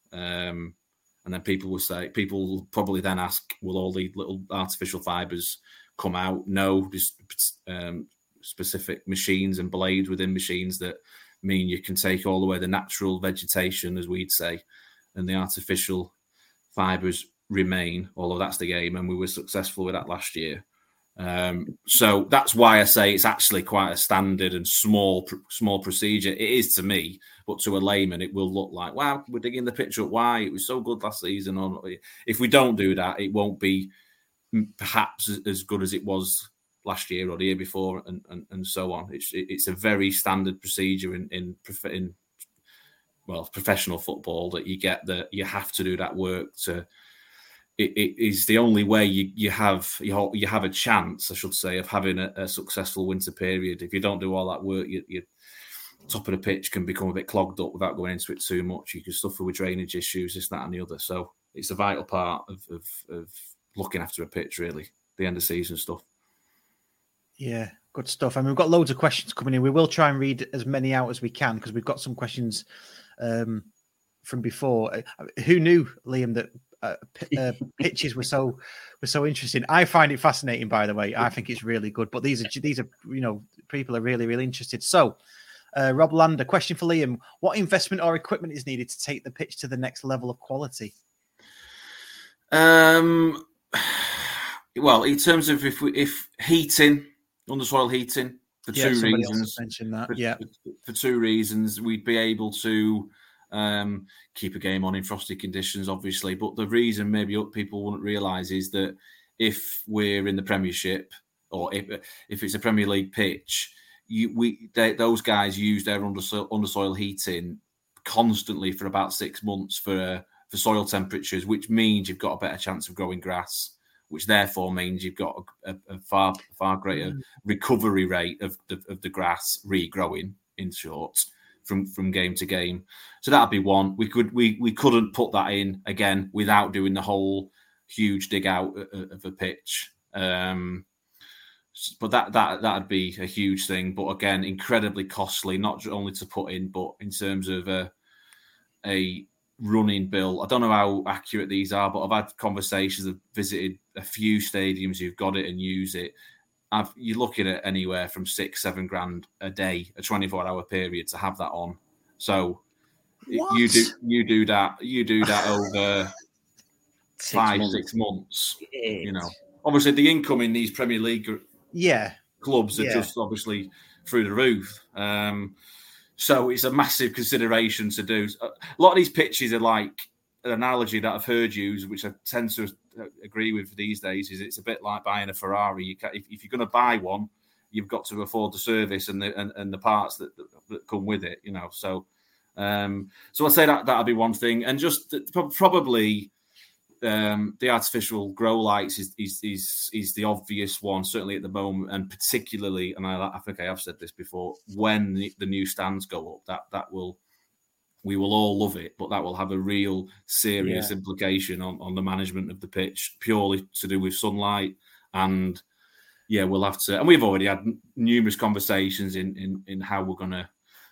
um, and then people will say people will probably then ask, will all the little artificial fibres come out? No, just um, specific machines and blades within machines that mean you can take all the way the natural vegetation, as we'd say, and the artificial fibres remain, although that's the aim, and we were successful with that last year. Um, so that's why I say it's actually quite a standard and small small procedure. It is to me, but to a layman, it will look like, wow, we're digging the pitch up. Why? It was so good last season. Or if we don't do that, it won't be perhaps as good as it was last year or the year before, and, and, and so on. It's it's a very standard procedure in in, in well professional football that you get that you have to do that work to. It, it is the only way you you have you, you have a chance, I should say, of having a, a successful winter period. If you don't do all that work, you, you top of the pitch can become a bit clogged up without going into it too much. You can suffer with drainage issues, this, that, and the other. So it's a vital part of of, of looking after a pitch, really. The end of season stuff. Yeah, good stuff. I mean, we've got loads of questions coming in. We will try and read as many out as we can because we've got some questions um, from before. Who knew, Liam, that uh, p- uh, pitches were so were so interesting? I find it fascinating, by the way. I think it's really good. But these are these are you know people are really really interested. So, uh, Rob Lander, question for Liam: what investment or equipment is needed to take the pitch to the next level of quality? Um. Well, in terms of if we, if heating. Undersoil heating for yeah, two reasons. Mentioned that. For, yeah, for, for two reasons, we'd be able to um, keep a game on in frosty conditions, obviously. But the reason maybe people wouldn't realise is that if we're in the Premiership or if if it's a Premier League pitch, you we they, those guys use their undersoil, undersoil heating constantly for about six months for uh, for soil temperatures, which means you've got a better chance of growing grass. Which therefore means you've got a, a far far greater recovery rate of the, of the grass regrowing, in short, from, from game to game. So that'd be one. We could we we couldn't put that in again without doing the whole huge dig out of a pitch. Um, but that that that'd be a huge thing. But again, incredibly costly, not only to put in, but in terms of a a running bill. I don't know how accurate these are, but I've had conversations, I've visited a few stadiums who've got it and use it, I've, you're looking at anywhere from six, seven grand a day, a twenty-four hour period to have that on. So What? you do you do that you do that over Six five, months. six months. Yes. You know, obviously the income in these Premier League Yeah. clubs are Yeah. just obviously through the roof. Um, so it's a massive consideration to do. A lot of these pitches are like an analogy that I've heard used, which I tend to agree with these days, is it's a bit like buying a Ferrari. You can, if, if you're going to buy one, you've got to afford the service and the and, and the parts that, that, that come with it, you know. So um, so I'd say that that'll be one thing. And just probably um, the artificial grow lights is, is is is the obvious one, certainly at the moment, and particularly, and I, I think I have said this before, when the, the new stands go up, that that will we will all love it, but that will have a real serious Yeah. implication on, on the management of the pitch, purely to do with sunlight. And yeah, we'll have to, and we've already had numerous conversations in in, in how we're going to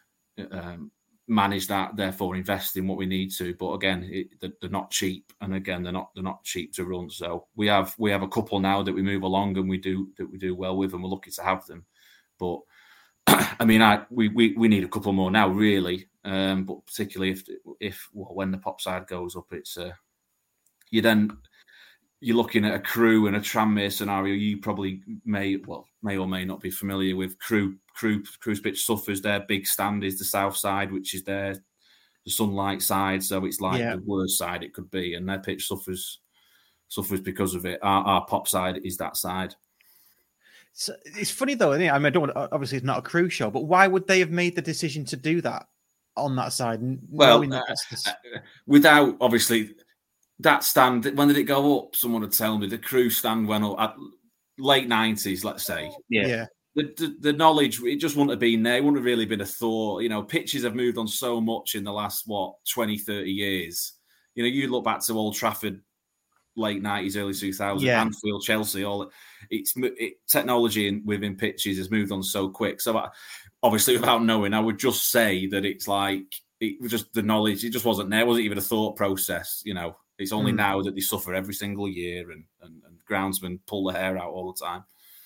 um, manage that, therefore invest in what we need to. But again, it, they're, they're not cheap, and again, they're not they're not cheap to run. So we have we have a couple now that we move along and we do that we do well with, and we're lucky to have them. But I mean, I we, we we need a couple more now, really. Um, but particularly if if well, when the pop side goes up, it's uh, you then you're looking at a Crewe and a Tranmere scenario. You probably may well may or may not be familiar with Crewe. Crewe Crewe's pitch suffers. Their big stand is the south side, which is their the sunlight side. So it's like Yeah. the worst side it could be, and their pitch suffers suffers because of it. Our, our pop side is that side. So it's funny though, isn't it? I mean, I don't want, obviously it's not a Crewe show, but why would they have made the decision to do that on that side? n- Well, knowing that uh, that's the s- uh, without obviously that stand, when did it go up? Someone would tell me the Crewe stand went up at late nineties, let's say. Yeah. yeah, The, the the knowledge, it just wouldn't have been there. It wouldn't have really been a thought. You know, pitches have moved on so much in the last, what, twenty, thirty years. You know, you look back to Old Trafford, late nineties, early two thousands, Yeah. Anfield, Chelsea, all it's it, technology in, within pitches has moved on so quick. So I, obviously, without knowing, I would just say that it's like it was just the knowledge. It just wasn't there. It wasn't even a thought process. You know, it's only Mm. now that they suffer every single year, and, and, and groundsmen pull their hair out all the time.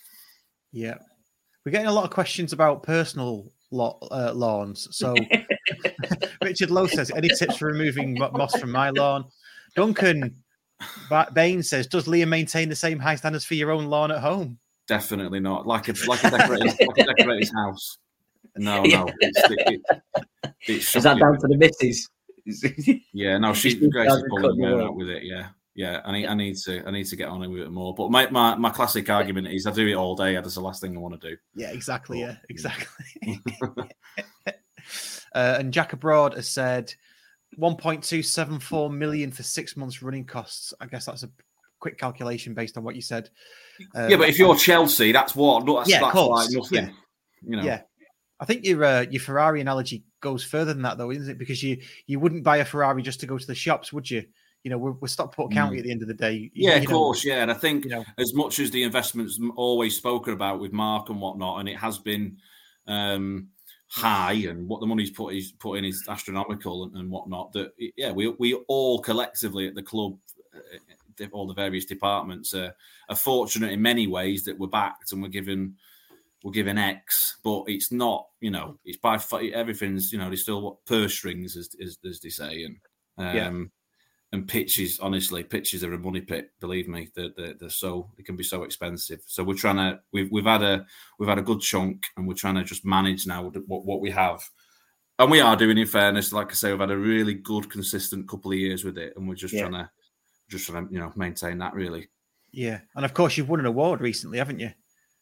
yeah. We're getting a lot of questions about personal law, uh, lawns. So Richard Lowe says, any tips for removing mo- moss from my lawn? Duncan ba- Bain says, does Liam maintain the same high standards for your own lawn at home? Definitely not. Like a like a decorator's, like a decorator's house. No, no. It's, it, it, it's Is that down to the missus? Yeah, no, she's She's Grace is down pulling cut me the out with it. Yeah, yeah. I need, I need to, I need to get on with it more. But my, my, my classic argument is, I do it all day. That's the last thing I want to do. Yeah, exactly. Cool. Yeah, exactly. uh, and Jack Abroad has said one point two seven four million for six months running costs. I guess that's a quick calculation based on what you said. Uh, yeah, but if you're Chelsea, that's what. That's, Yeah, of that's course. like nothing. Yeah. You know. Yeah, I think your uh, your Ferrari analogy goes further than that, though, isn't it? Because you you wouldn't buy a Ferrari just to go to the shops, would you? You know, we're, we're Stockport County Mm. at the end of the day. You- Yeah, you of know, course, yeah. And I think you know. as much as the investment's m- always spoken about with Mark and whatnot, and it has been um, high, and what the money's put is put in is astronomical and, and whatnot. That yeah, we we all collectively at the club, uh, all the various departments, uh, are fortunate in many ways that we're backed and we're given we're given X, but it's not. You know, it's by fi- everything's. You know, there's still what purse strings, as as, as they say, and. Um, Yeah. And pitches, honestly, pitches are a money pit. Believe me, they're, they're, they're so they can be so expensive. So we're trying to we've we've had a we've had a good chunk, and we're trying to just manage now what, what we have, and we are doing. In fairness, like I say, we've had a really good, consistent couple of years with it, and we're just Yeah. trying to just trying to you know maintain that really. Yeah, and of course you've won an award recently, haven't you?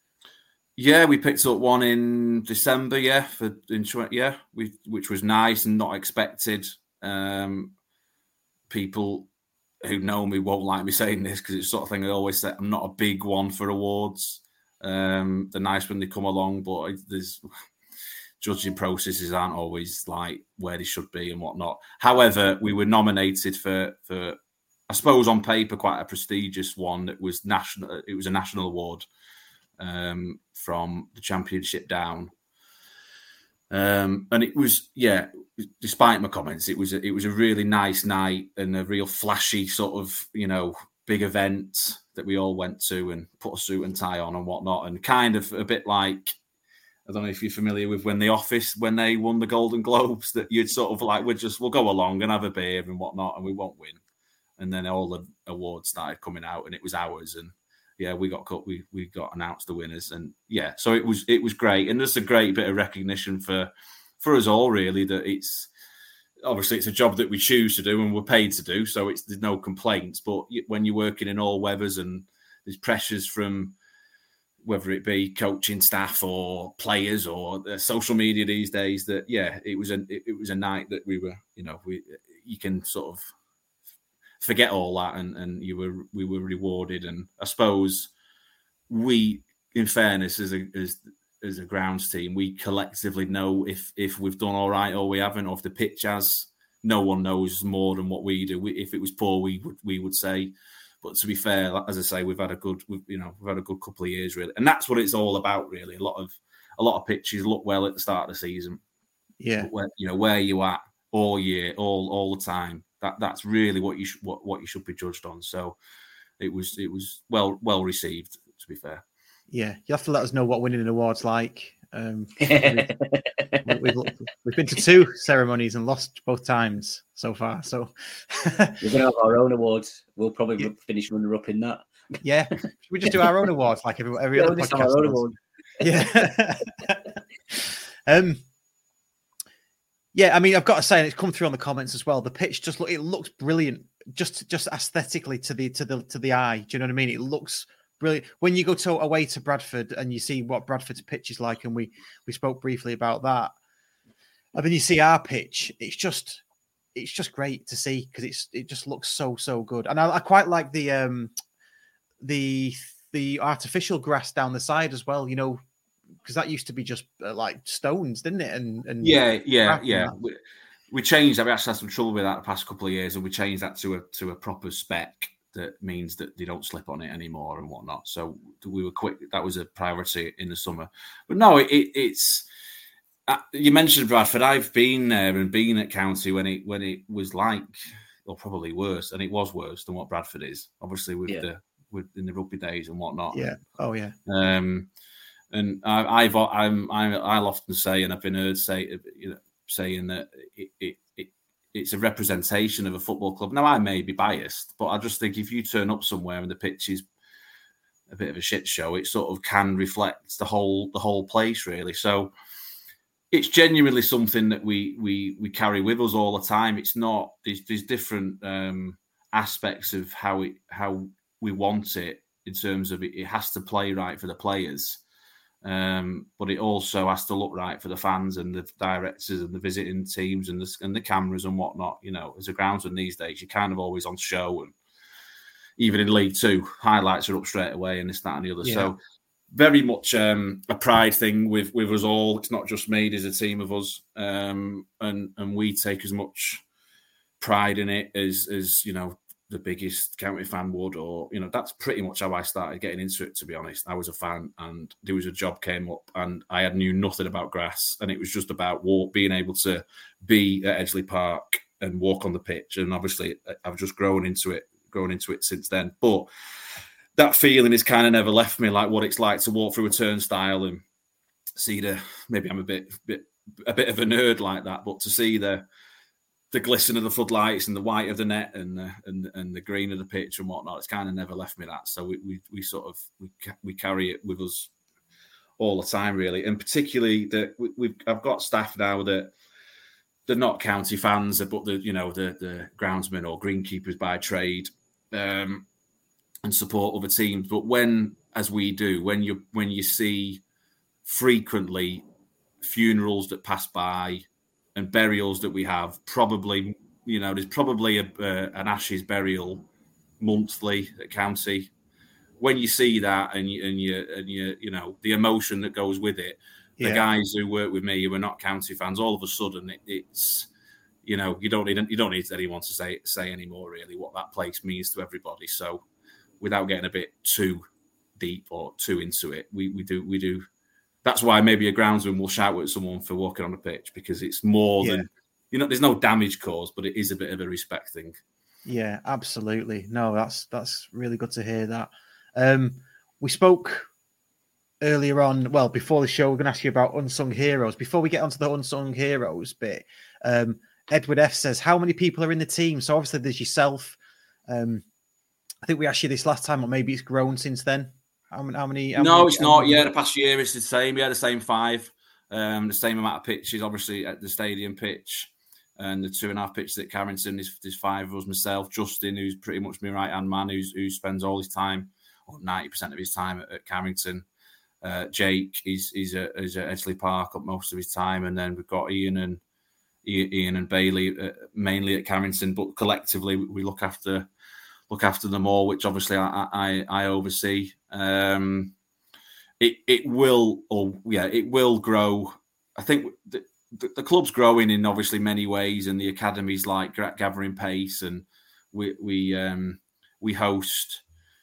Yeah, we picked up one in December. Yeah, for in yeah, we which was nice and not expected. Um, people who know me won't like me saying this because it's the sort of thing I always say. I'm not a big one for awards. Um, they're nice when they come along, but there's judging processes aren't always like where they should be and whatnot. However, we were nominated for for I suppose on paper quite a prestigious one that was national. It was a national award um, from the championship down. Um, and it was, yeah, despite my comments, it was a, it was a really nice night and a real flashy sort of, you know, big event. that we all went to and put a suit and tie on and whatnot, and kind of a bit like, I don't know if you're familiar with when The Office, when they won the Golden Globes, that you'd sort of like, we'll just, we'll go along and have a beer and whatnot, and we won't win. And then all the awards started coming out, and it was ours. And yeah, we got cut, we we got announced the winners, and yeah, so it was it was great, and just a great bit of recognition for for us all, really. That it's obviously it's a job that we choose to do and we're paid to do, so it's there's no complaints. But when you're working in all weathers and there's pressures from whether it be coaching staff or players or uh, social media these days, that yeah, it was a it, it was a night that we were, you know, we you can sort of forget all that, and, and you were we were rewarded. And I suppose we, in fairness, as a as as a grounds team, we collectively know if if we've done all right or we haven't, or if the pitch has. No one knows more than what we do. We, if it was poor, we would we would say. But to be fair, as I say, we've had a good, we've, you know, we've had a good couple of years, really, and that's what it's all about, really. A lot of, a lot of pitches look well at the start of the season. Yeah, where, you know, where you at all year, all all the time. That that's really what you sh- what what you should be judged on. So, it was it was well well received. To be fair. Yeah, you have to let us know what winning an award's like. Um, we've, we've, we've been to two ceremonies and lost both times so far. So we're going to have our own awards. We'll probably yeah. finish runner up in that. Yeah, should we just do our own awards like every, every other podcast? Our own award. Yeah. um. Yeah, I mean, I've got to say, and it's come through on the comments as well. The pitch just look, it looks brilliant, just just aesthetically to the to the to the eye. Do you know what I mean? It looks brilliant when you go to away to Bradford and you see what Bradford's pitch is like, and we we spoke briefly about that. And then you see our pitch. It's just it's just great to see because it's it just looks so so good. And I, I quite like the um the the artificial grass down the side as well. You know, because that used to be just uh, like stones, didn't it? And and yeah, yeah, yeah. We, we changed that. We actually had some trouble with that the past couple of years, and we changed that to a to a proper spec. That means that they don't slip on it anymore and whatnot. So we were quick. That was a priority in the summer. But no, it, it's. Uh, you mentioned Bradford. I've been there and been at County when it when it was like, or probably worse, and it was worse than what Bradford is. Obviously, with yeah. the with in the rugby days and whatnot. Yeah. Oh yeah. Um, and I, I've I'm, I'm I'll often say, and I've been heard say, you know, saying that it. it it's a representation of a football club. Now, I may be biased, but I just think if you turn up somewhere and the pitch is a bit of a shit show, it sort of can reflect the whole the whole place, really. So it's genuinely something that we we we carry with us all the time. It's not there's, there's different um, aspects of how it how we want it in terms of it, it has to play right for the players. Um, but it also has to look right for the fans and the directors and the visiting teams and the, and the cameras and whatnot. You know, as a groundsman these days, you're kind of always on show. And even in League Two, highlights are up straight away and this, that and the other. Yeah. So very much um, a pride thing with, with us all. It's not just me, there's a team of us. Um, and, and we take as much pride in it as, as, you know, the biggest County fan would, or, you know, that's pretty much how I started getting into it, to be honest. I was a fan and there was a job came up and I had knew nothing about grass, and it was just about walk, being able to be at Edgeley Park and walk on the pitch. And obviously I've just grown into it, grown into it since then. But that feeling has kind of never left me, like what it's like to walk through a turnstile and see the, maybe I'm a bit, bit a bit of a nerd like that, but to see the the glisten of the floodlights and the white of the net and the, and, and the green of the pitch and whatnot, it's kind of never left me that. So we we, we sort of we, we carry it with us all the time, really. And particularly that we, we've I've got staff now that they're not County fans, but the you know the the groundsmen or greenkeepers by trade, um, and support other teams. But when, as we do, when you when you see frequently funerals that pass by and burials that we have, probably, you know, there's probably a, uh, an Ashes burial monthly at County. When you see that and you, and you, and you, you know, the emotion that goes with it, yeah. the guys who work with me who are not County fans, all of a sudden it, it's, you know, you don't need you don't need anyone to say say anymore really what that place means to everybody. So, without getting a bit too deep or too into it, we we do we do. That's why maybe a groundsman will shout at someone for walking on the pitch, because it's more yeah. than, you know, there's no damage caused, but it is a bit of a respect thing. Yeah, absolutely. No, that's that's really good to hear that. Um, we spoke earlier on, well, before the show, we're going to ask you about unsung heroes. Before we get onto the unsung heroes bit, um, Edward F says, how many people are in the team? So obviously there's yourself. Um, I think we asked you this last time, or maybe it's grown since then. How many? How many how no, many, it's how not. many... Yeah, the past year it's the same. Yeah, the same five. Um, the same amount of pitches, obviously, at the stadium pitch. And the two and a half pitches at Carrington, there's, there's five of us, myself, Justin, who's pretty much my right-hand man, who's, who spends all his time, or ninety percent of his time at, at Carrington. Uh, Jake, he's, he's, a, he's at Edgeley Park up most of his time. And then we've got Ian and Ian and Bailey, uh, mainly at Carrington. But collectively, we look after look after them all, which obviously I, I, I oversee. Um, it it will, or yeah, it will grow. I think the, the, the club's growing in obviously many ways, and the academy's like gathering pace, and we we um, we host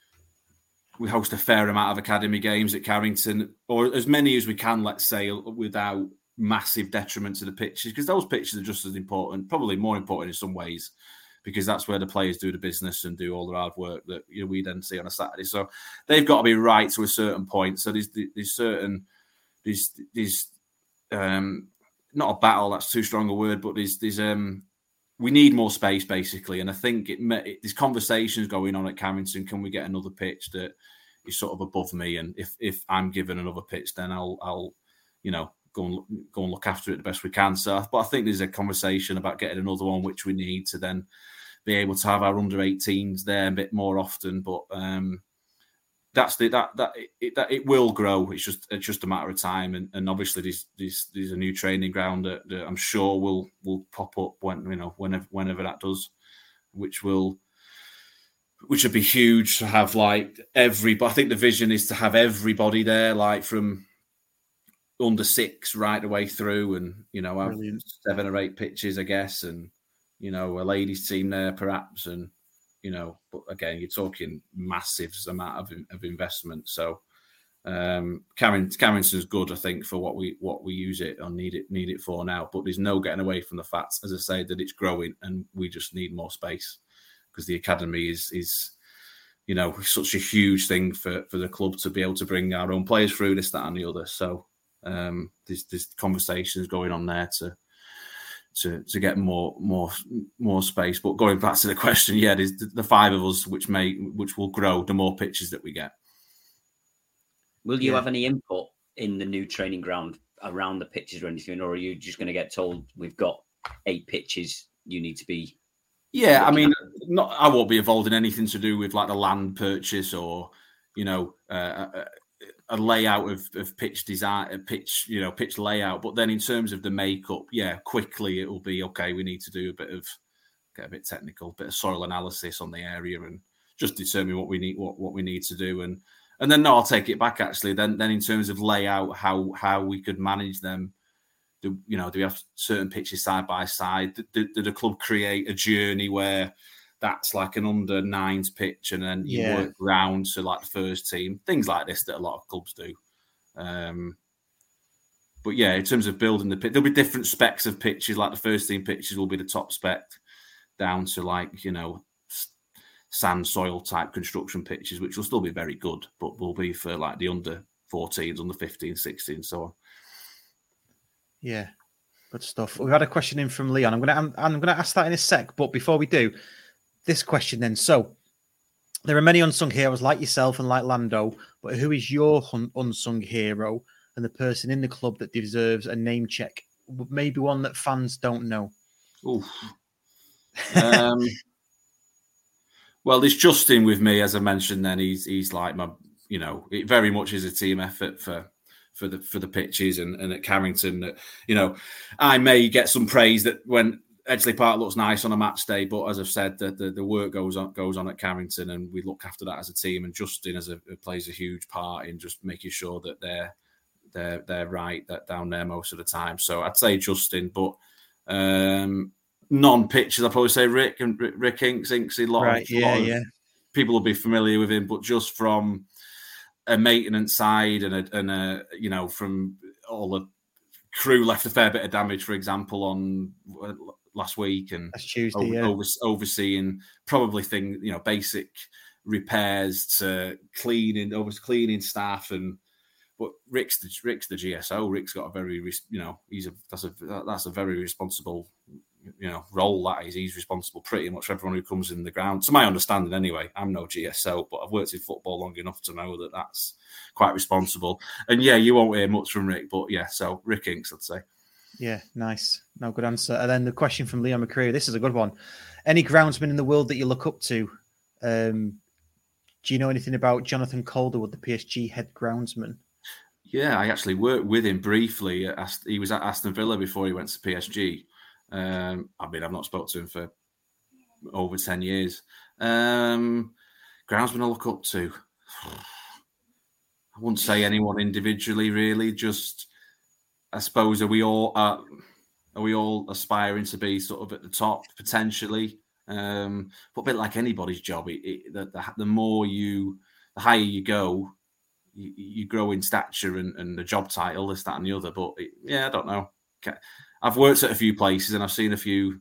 we host a fair amount of academy games at Carrington, or as many as we can, let's say, without massive detriment to the pitches, because those pitches are just as important, probably more important in some ways, because that's where the players do the business and do all the hard work that, you know, we then see on a Saturday. So they've got to be right to a certain point. So there's, there's certain, there's, there's um, not a battle, that's too strong a word, but there's, there's um, we need more space basically. And I think it, it there's conversations going on at Carrington. Can we get another pitch that is sort of above me? And if if I'm given another pitch, then I'll I'll you know go and go and look after it the best we can. So, but I think there's a conversation about getting another one, which we need to then be able to have our under eighteens there a bit more often. But um, that's the that that it, that it will grow. It's just it's just a matter of time. And, and obviously, there's, there's there's a new training ground that, that I'm sure will will pop up when you know whenever whenever that does, which will. Which would be huge to have, like, every. But I think the vision is to have everybody there, like from under six right the way through, and you know, have Brilliant. seven or eight pitches, I guess, and you know, a ladies' team there perhaps, and you know, but again, you're talking massive amount of, of investment. So, um, Carrington, Carrington's good, I think, for what we what we use it or need it need it for now. But there's no getting away from the facts, as I say, that it's growing, and we just need more space. Because the academy is, is, you know, such a huge thing for, for the club to be able to bring our own players through this, that, and the other. So um, there's there's conversations going on there to to to get more more more space. But going back to the question, yeah, there's the five of us, which may which will grow the more pitches that we get. Will you yeah. have any input in the new training ground around the pitches or anything, or are you just going to get told we've got eight pitches, you need to be? Yeah, I mean, not, I won't be involved in anything to do with like the land purchase or, you know, uh, a, a layout of, of pitch design, pitch, you know, pitch layout. But then in terms of the makeup, yeah, quickly it will be, okay, we need to do a bit of, get a bit technical, bit of soil analysis on the area and just determine what we need, what, what we need to do. And and then, no, I'll take it back actually. Then then in terms of layout, how how we could manage them. Do, you know, do we have certain pitches side by side? Did, did the club create a journey where that's like an under nines pitch and then you yeah. work round to like the first team? Things like this that a lot of clubs do. Um, but yeah, in terms of building the pitch, there'll be different specs of pitches. Like the first team pitches will be the top spec down to like, you know, sand soil type construction pitches, which will still be very good, but will be for like the under fourteens, under fifteens, sixteens, so on. Yeah, good stuff. We've had a question in from Leon. I'm gonna I'm, I'm gonna ask that in a sec, but before we do, this question then. So there are many unsung heroes like yourself and like Lando, but who is your hun- unsung hero and the person in the club that deserves a name check? Maybe one that fans don't know. Oof. Um, well, there's Justin with me, as I mentioned. Then he's he's like my, you know, it very much is a team effort for. for the for the pitches and, and at Carrington, that you know, I may get some praise that when Edgeley Park looks nice on a match day, but as I've said, the, the, the work goes on goes on at Carrington, and we look after that as a team. And Justin as a plays a huge part in just making sure that they're they're they're right that down there most of the time. So I'd say Justin, but um, non-pitchers, I'd probably say Rick and Rick Inks. Inks a lot, right, of, yeah, lot of yeah. people will be familiar with him, but just from a maintenance side and a, and a, you know, from all the crew left a fair bit of damage, for example, on last week, and That's Tuesday, over, yeah. over, overseeing probably thing, you know, basic repairs to cleaning, over cleaning staff, and but Rick's the Rick's the G S O. Rick's got a very, you know, he's a that's a that's a very responsible, you know, role that is. He's responsible pretty much for everyone who comes in the ground. To my understanding, anyway. I'm no G S O, but I've worked in football long enough to know that that's quite responsible. And yeah, you won't hear much from Rick, but yeah, so Rick Inks, I'd say. Yeah, nice. No, good answer. And then the question from Leon McCreary. This is a good one. Any groundsman in the world that you look up to? Um, do you know anything about Jonathan Calderwood, the P S G head groundsman? Yeah, I actually worked with him briefly. He was at Aston Villa before he went to P S G. Um, I mean, I've not spoken to him for over ten years. Um, groundsman I look up to. I wouldn't say anyone individually, really. Just, I suppose, are we all uh, are we all aspiring to be sort of at the top potentially? Um, but a bit like anybody's job, it, it, the, the, the more you, the higher you go, you, you grow in stature and, and the job title, this, that, and the other. But it, yeah, I don't know. I've worked at a few places and I've seen a few.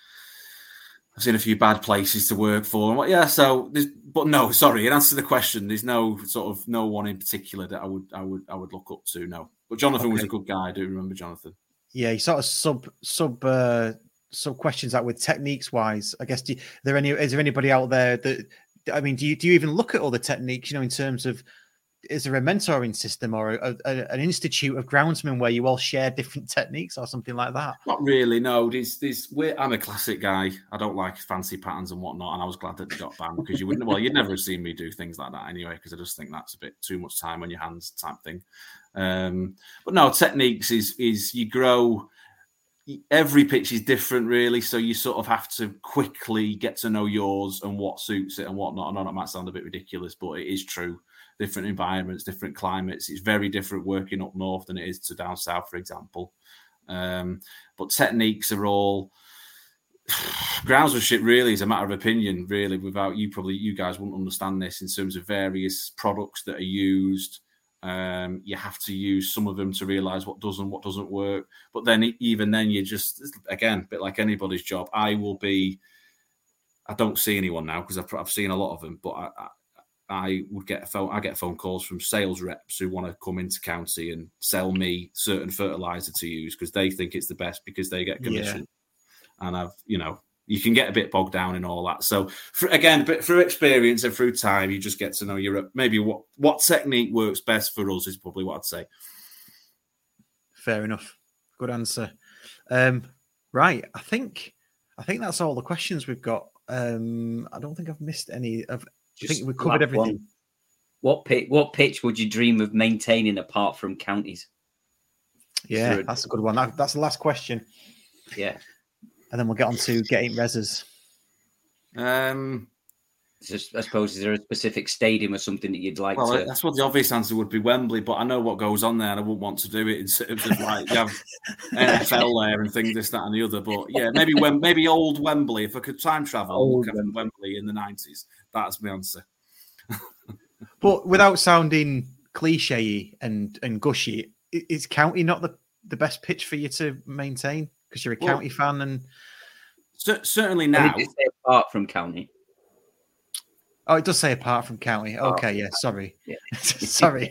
I've seen a few bad places to work for. And what, yeah, so, but no, sorry. In answer to the question, there's no sort of no one in particular that I would, I would, I would look up to. No, but Jonathan okay. was a good guy. I do remember Jonathan. Yeah, he sort of sub sub uh, sub questions out with techniques wise. I guess. Do you, are there any? Is there anybody out there that? I mean, do you do you even look at all the techniques? You know, in terms of. Is there a mentoring system or a, a, an institute of groundsmen where you all share different techniques or something like that? Not really, no. There's, there's, we're, I'm a classic guy. I don't like fancy patterns and whatnot, and I was glad that they got banned because you wouldn't. Well, you'd never have seen me do things like that anyway, because I just think that's a bit too much time on your hands type thing. Um, but no, techniques is is you grow. Every pitch is different, really, so you sort of have to quickly get to know yours and what suits it and whatnot. I know that might sound a bit ridiculous, but it is true. Different environments, different climates. It's very different working up north than it is to down south, for example. Um, but techniques are all groundsmanship. Really, is a matter of opinion. Really, without you, probably you guys wouldn't understand this in terms of various products that are used. Um, you have to use some of them to realise what does and what doesn't work. But then, even then, you just again, a bit like anybody's job. I will be. I don't see anyone now because I've, I've seen a lot of them, but I. I I would get a phone. I get phone calls from sales reps who want to come into county and sell me certain fertilizer to use because they think it's the best because they get commission. Yeah. And I've, you know, you can get a bit bogged down in all that. So for, again, but through experience and through time, you just get to know your maybe what what technique works best for us is probably what I'd say. Fair enough. Good answer. Um, right, I think I think that's all the questions we've got. Um, I don't think I've missed any of. I think we covered everything. One. What pitch, what pitch would you dream of maintaining apart from counties? Yeah, a, that's a good one. That, that's the last question. Yeah. And then we'll get on to getting reses. Um, just, I suppose, is there a specific stadium or something that you'd like well, to... that's what the obvious answer would be Wembley, but I know what goes on there and I wouldn't want to do it in terms of like, you have N F L there and things, this, that and the other. But yeah, maybe Wem- maybe old Wembley. If I could time travel, look at Wembley in the nineties. That's my answer. But without sounding cliche and, and gushy, is county not the, the best pitch for you to maintain? Because you're a well, county fan and... C- certainly now. Say apart from county. Oh, it does say apart from county. Okay, oh, yeah, sorry. Yeah. sorry.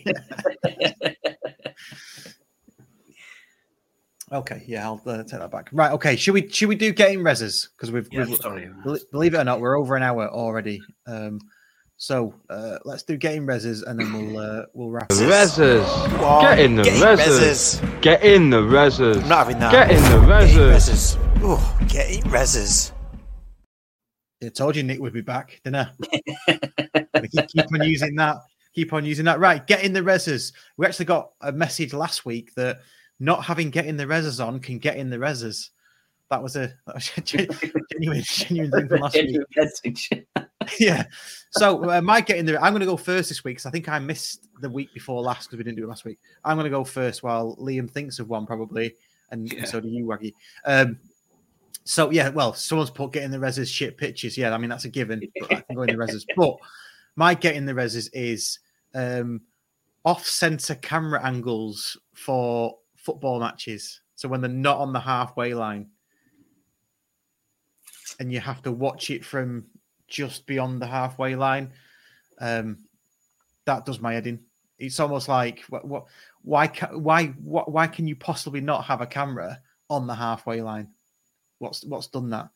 Okay, yeah, I'll uh, take that back. Right, okay. Should we should we do getting reses? Because we've, yeah, we've sorry. believe it or not, we're over an hour already. Um, so uh, let's do getting reses, and then we'll uh, we'll wrap. Reses, get in the reses. Get in the reses. I'm not having that. Get in the reses. Oh, getting reses. I told you Nick would be back, didn't I? keep, keep on using that. Keep on using that. Right, get in the reses. We actually got a message last week that. Not having getting the reses on can get in the reses. That was a, that was a genuine, genuine thing from last week. Message. Yeah. So uh, my getting the, I'm going to go first this week because I think I missed the week before last because we didn't do it last week. I'm going to go first while Liam thinks of one probably, and yeah. So do you, Waggy. Um, so yeah, well, someone's put getting the reses shit pictures. Yeah, I mean that's a given. But I can go in the reses. But my getting the reses is um, off-center camera angles for football matches, so when they're not on the halfway line and you have to watch it from just beyond the halfway line. Um, that does my head in. It's almost like what, what why ca- why what, why can you possibly not have a camera on the halfway line? What's what's done that?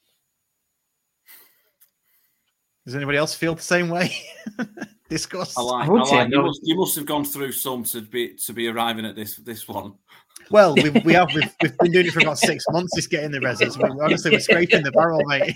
Does anybody else feel the same way? Discuss. I like. I, I like. You must, you must have gone through some to be to be arriving at this this one. Well, we we have we've, we've been doing it for about six months. Just getting the reses. We, honestly, we're scraping the barrel, mate.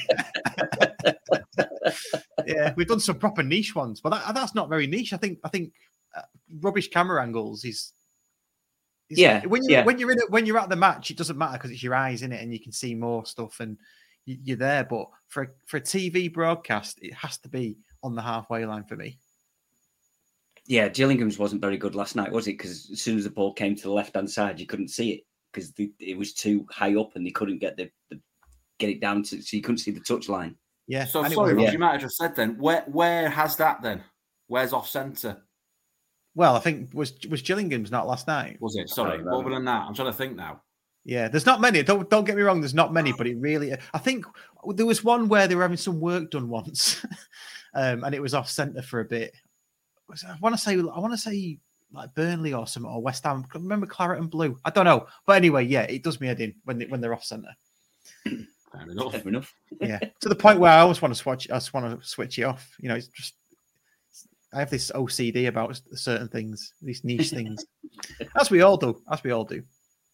Yeah, we've done some proper niche ones, but that, that's not very niche. I think I think uh, rubbish camera angles is. is yeah. When you yeah. when you're in it, when you're at the match, it doesn't matter because it's your eyes in it, and you can see more stuff, and you, you're there. But for a, for a T V broadcast, it has to be on the halfway line for me. Yeah, Gillingham's wasn't very good last night, was it? Because as soon as the ball came to the left-hand side, you couldn't see it because it was too high up and they couldn't get the, the get it down to, so you couldn't see the touchline. Yeah. So anyway, sorry, Ross, yeah. you might have just said then. Where where has that then? Where's off centre? Well, I think was was Gillingham's not last night. Was it? Sorry, other than that, I'm trying to think now. Yeah, there's not many. Don't don't get me wrong. There's not many, but it really. I think there was one where they were having some work done once, um, and it was off centre for a bit. I want to say, I want to say like Burnley or something, or West Ham. Remember Claret and Blue? I don't know, but anyway, yeah, it does me head in when they, when they're off centre. Fair enough. Fair enough. Yeah, to the point where I always want to switch. I just want to switch it off. You know, it's just I have this O C D about certain things, these niche things. As we all do. As we all do.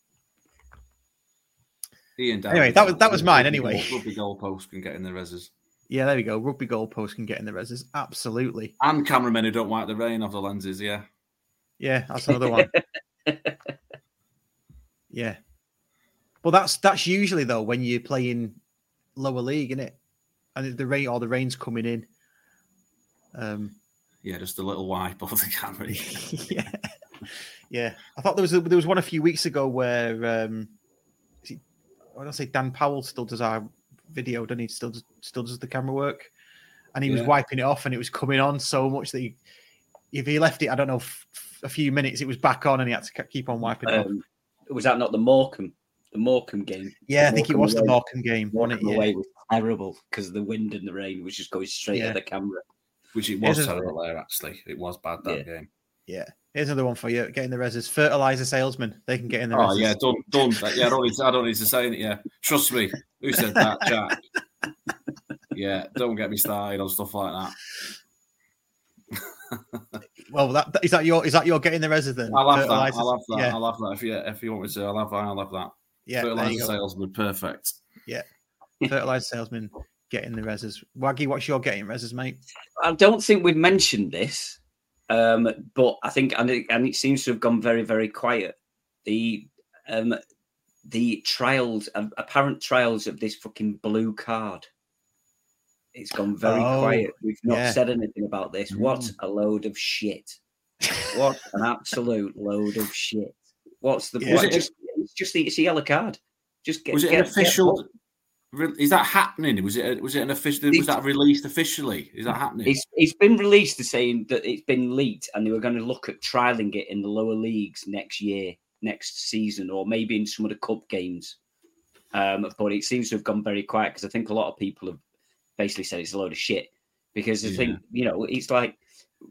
Ian anyway, that was that was mine. Anyway, rugby goalpost can get in the reses. Yeah, there we go. Rugby goalpost can get in the reses. Absolutely. And cameramen who don't wipe the rain off the lenses. Yeah. Yeah, that's another one. Yeah. But that's that's usually though when you're playing lower league, isn't it? And the rain or the rain's coming in. Um. Yeah, just a little wipe off the camera. Yeah. Yeah. I thought there was a, there was one a few weeks ago where um, is he, I want to say Dan Powell still does our video, doesn't he? Still does, still does the camera work, and he was Yeah. wiping it off, and it was coming on so much that he, if he left it, I don't know, f- f- a few minutes, it was back on, and he had to keep on wiping it Um, off. was that not the Morecambe? The Morecambe game? Yeah, I The think it Morecambe was the away- Morecambe game, wasn't it? Morecambe Yeah. away was terrible because the wind and the rain was just going straight Yeah. at the camera. Which it was Here's a- terrible there, actually. It was bad, that Yeah. game. Yeah. Here's another one for you. Getting the reses. Fertilizer salesman. They can get in the Oh, reses. yeah, done. done. Yeah, I don't, need to, I don't need to say it. Yeah. Trust me. Who said that, Jack? Yeah, don't get me started on stuff like that. Well, that, that is that your is that your getting the reses then? I'll have that. Fertilizers? I'll have that. Yeah. I'll have that. If you, if you want me to, I'll have that. I'll have that. Yeah, there you Fertilizer go. salesman, perfect. Yeah. Fertilizer salesman getting the reses. Waggy, what's your getting reses, mate? I don't think we've mentioned this, um, but I think, and it, and it seems to have gone very, very quiet. The um, the trials, um, apparent trials of this fucking blue card. It's gone very Oh, quiet. We've not yeah. said anything about this. What Mm. a load of shit! What an absolute load of shit! What's the Yeah. what, Was it- just, it's just the, it's a yellow card. Just get, Was it get, an get- official? re- Is that happening? Was it? Was it an official? Was It's- that released officially? Is that happening? It's it's been released as saying that it's been leaked and they were going to look at trialing it in the lower leagues next year, next season, or maybe in some of the cup games. Um, but it seems to have gone very quiet because I think a lot of people have basically said it's a load of shit because I think, you know, it's like,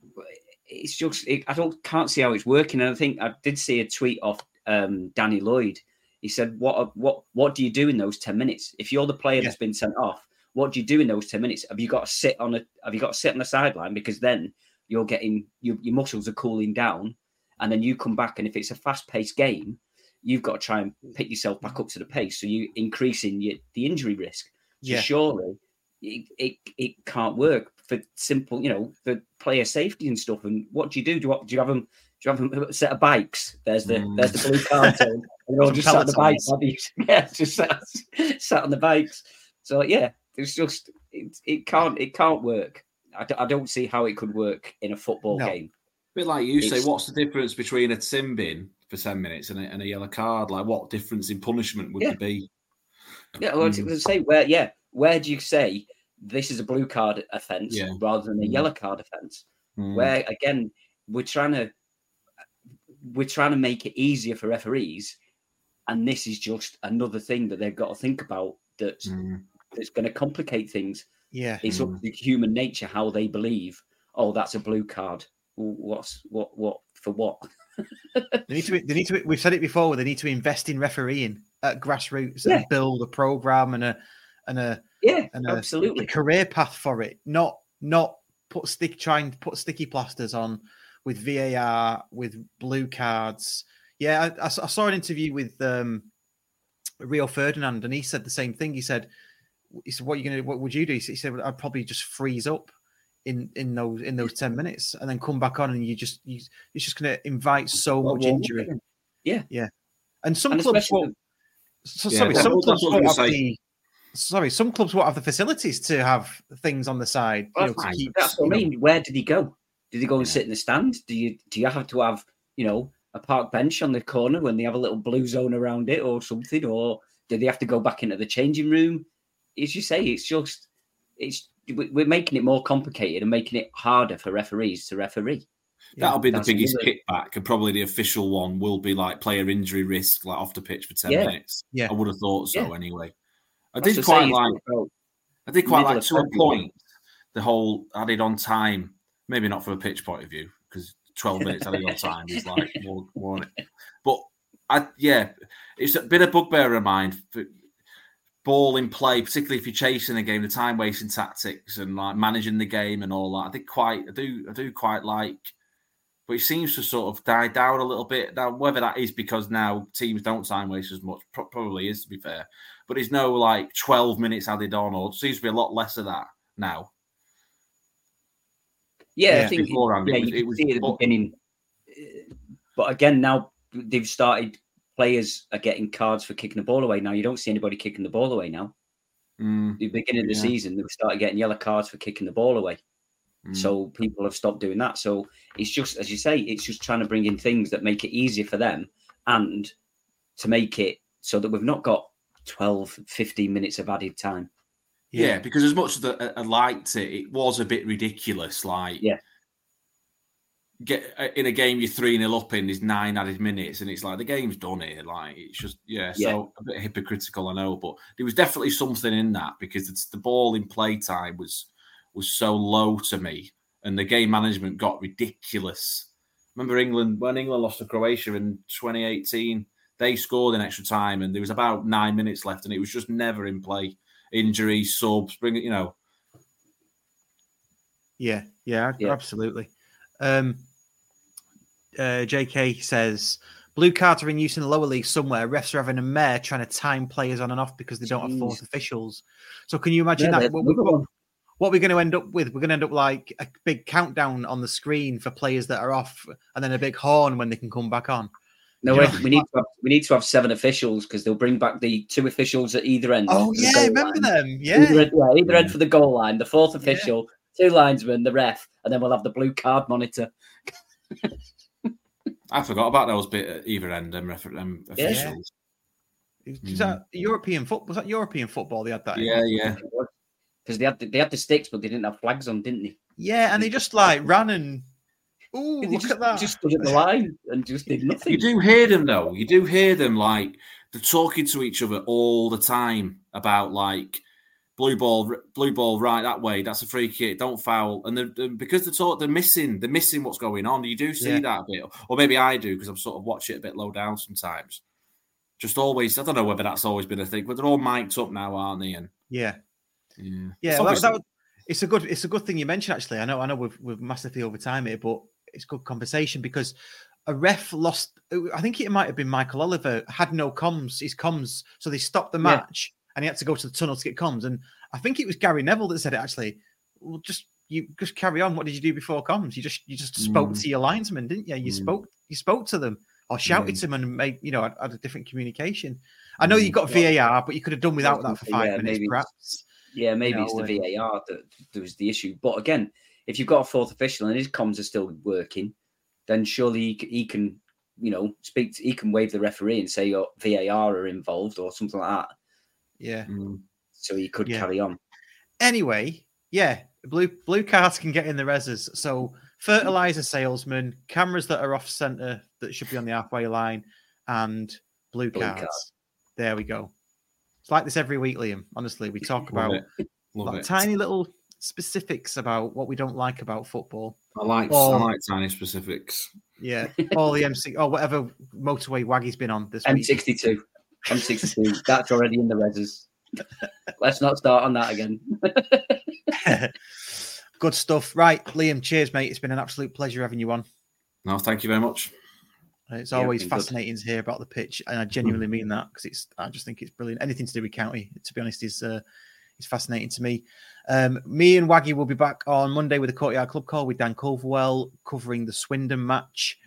it's just, it, I don't can't see how it's working. And I think I did see a tweet off um, Danny Lloyd. He said, "What what what do you do in those ten minutes? If you're the player Yeah. that's been sent off, what do you do in those ten minutes? Have you got to sit on a have you got to sit on the sideline because then you're getting your, your muscles are cooling down, and then you come back, and if it's a fast paced game, you've got to try and pick yourself back up to the pace, so you increasing your, the injury risk. So Yeah. surely it, it it can't work for simple, you know, for player safety and stuff. And what do you do? Do you, do you have them? Do you have them a set of bikes? There's the Mm. there's the blue card zone. And they're all Some just sat on the bikes. pelotons. have you? Yeah, just sat, sat on the bikes. So yeah, it's just it, it can't it can't work. I, d- I don't see how it could work in a football No. game. A bit like you say, It's- what's the difference between a sin bin for ten minutes and a, and a yellow card? Like, what difference in punishment would Yeah. there be? Yeah, well, Mm. to say where yeah, where do you say this is a blue card offence Yeah. rather than a Mm. yellow card offence? Mm. Where again we're trying to we're trying to make it easier for referees, and this is just another thing that they've got to think about that's Mm. that's going to complicate things. Yeah. It's up to human nature how they believe oh, that's a blue card. What's what? What for? What? they need to. They need to. We've said it before. They need to invest in refereeing at grassroots yeah. and build a program and a and a yeah, and absolutely a career path for it. Not not put stick trying to put sticky plasters on with V A R with blue cards. Yeah, I, I saw an interview with um, Rio Ferdinand, and he said the same thing. He said, "He said, what are you gonna? What would you do?" He said, "I'd probably just freeze up in in those in those ten minutes, and then come back on, and you just you, it's just going to invite so well, much well, injury." Yeah, yeah. And some and clubs won't. So, yeah, sorry, some what, clubs won't have say. the. Sorry, some clubs won't have the facilities to have things on the side. Well, you know, to keep, that's what I mean. Know. Where did he go? Did he go and yeah. sit in the stand? Do you do you have to have you know a park bench on the corner when they have a little blue zone around it or something, or do they have to go back into the changing room? As you say, it's just it's we're making it more complicated and making it harder for referees to referee. That'll be the That's biggest another... kickback, and probably the official one will be like player injury risk, like off the pitch for ten yeah. minutes. Yeah, I would have thought so yeah. anyway. I That's did quite like. About I did quite like to a point the whole added on time. Maybe not from a pitch point of view, because twelve minutes added on time is like more, more but I yeah, it's a bit of bugbear of mine. For ball in play, particularly if you're chasing the game, the time wasting tactics and like managing the game and all that. I did quite, I do, I do quite like. But it seems to sort of die down a little bit. Now, whether that is because now teams don't time waste as much, probably is, to be fair. But there's no like twelve minutes added on, or it seems to be a lot less of that now. Yeah, yeah I think beforehand, yeah, it was, you it was see at the but, beginning. But again, now they've started, players are getting cards for kicking the ball away. Now you don't see anybody kicking the ball away now. Mm, At the beginning of the yeah. season, they started getting yellow cards for kicking the ball away. Mm. So people have stopped doing that. So it's just, as you say, it's just trying to bring in things that make it easier for them and to make it so that we've not got twelve, fifteen minutes of added time. Yeah, yeah because as much as I, I liked it, it was a bit ridiculous. Like, yeah. Get in a game you're three nil up in, there's nine added minutes, and it's like the game's done here. Like it's just yeah, so yeah. a bit hypocritical, I know, but there was definitely something in that because it's the ball in play time was was so low to me, and the game management got ridiculous. Remember England when England lost to Croatia in twenty eighteen, they scored in extra time, and there was about nine minutes left, and it was just never in play. Injuries, subs, bring it, you know. Yeah, yeah, yeah. absolutely. Um, uh, J K says, blue cards are in use in the lower league somewhere. Refs are having a mare trying to time players on and off because they don't Jeez. have fourth officials. So can you imagine yeah, that? What, what, what we're going to end up with? We're going to end up like a big countdown on the screen for players that are off and then a big horn when they can come back on. No, wait, we need to have, we need to have seven officials because they'll bring back the two officials at either end. Oh, yeah, remember line. them? Yeah. Either, end, yeah, either end for the goal line, the fourth official, yeah. two linesmen, the ref, and then we'll have the blue card monitor. I forgot about those bit at either end and ref- um, officials. Yeah. Is mm. that European football? Was that European football they had that? Yeah, in? yeah. Because they had the, they had the sticks, but they didn't have flags on, didn't they? Yeah, and they just like ran and ooh, they look just, at that. Just stood at the line and just did nothing. You do hear them though. You do hear them like they're talking to each other all the time about like blue ball, blue ball, right that way. That's a free kick. Don't foul. And they're, they're, because they're talk, they're missing, they're missing what's going on. You do see yeah. that a bit, or maybe I do because I'm sort of watching it a bit low down sometimes. Just always, I don't know whether that's always been a thing, but they're all mic'd up now, aren't they? And yeah, yeah, yeah. Well, that, that, it's a good, it's a good thing you mentioned. Actually, I know, I know, we've we've massively over time here, but it's good conversation because a ref lost. I think it might have been Michael Oliver had no comms, his comms, so they stopped the match. Yeah. And he had to go to the tunnel to get comms. And I think it was Gary Neville that said it actually. Well, just you just carry on. What did you do before comms? You just you just spoke mm. to your linesman, didn't you? You mm. spoke you spoke to them or shouted mm. to them and made you know had, had a different communication. I know mm. you got V A R, but you could have done without that for five yeah, minutes, maybe perhaps. Yeah, maybe you know, it's the V A R that, that was the issue. But again, if you've got a fourth official and his comms are still working, then surely he, he can you know speak. To, he can wave the referee and say oh, V A R are involved or something like that. Yeah. Mm. So you could yeah. carry on. Anyway, yeah, blue blue cards can get in the reses. So fertilizer salesman, cameras that are off center that should be on the halfway line, and blue, blue cards. Card. There we go. It's like this every week, Liam. Honestly, we talk about like tiny little specifics about what we don't like about football. I like or, I like tiny specifics. Yeah, all the M C or whatever motorway Waggy's been on this M sixty-two. week. M sixty-two. That's already in the reses. Let's not start on that again. Good stuff. Right, Liam, cheers, mate. It's been an absolute pleasure having you on. No, thank you very much. It's Yeah, always been good. fascinating to hear about the pitch, and I genuinely mean that because it's. I just think it's brilliant. Anything to do with county, to be honest, is uh, is fascinating to me. Um, me and Waggy will be back on Monday with the Courtyard Club Call with Dan Culverwell covering the Swindon match,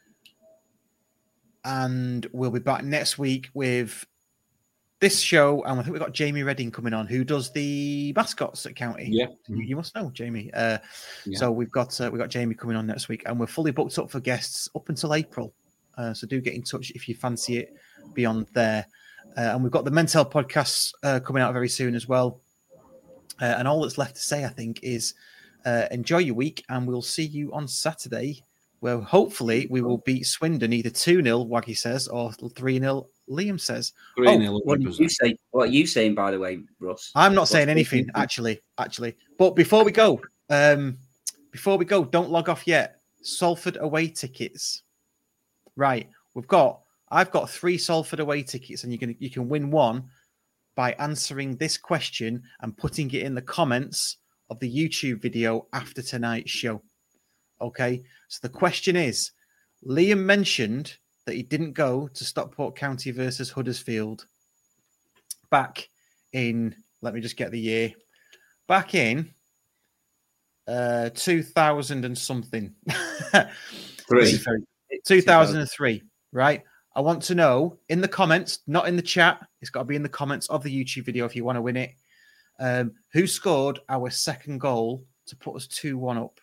and we'll be back next week with this show. And I think we've got Jamie Redding coming on, who does the mascots at county. Yeah, you, you must know Jamie. Uh, Yeah. So we've got uh, we've got Jamie coming on next week, and we're fully booked up for guests up until April. Uh, so do get in touch if you fancy it beyond there. Uh, and we've got the Mentel podcasts uh, coming out very soon as well. Uh, and all that's left to say, I think, is uh, enjoy your week, and we'll see you on Saturday, where hopefully we will beat Swindon either two nil, Waggy says, or three nil, Liam says. three nil. What did you say? What are you saying, by the way, Russ? I'm not What's saying the- anything, actually, actually. But before we go, um, before we go, don't log off yet. Salford away tickets. Right, we've got. I've got three Salford away tickets, and you can you can win one by answering this question and putting it in the comments of the YouTube video after tonight's show. Okay, so the question is: Liam mentioned that he didn't go to Stockport County versus Huddersfield back in. Let me just get the year. Back in uh, two thousand and something. Three. two thousand three, right? I want to know in the comments, not in the chat. It's got to be in the comments of the YouTube video if you want to win it. Um, who scored our second goal to put us two one up?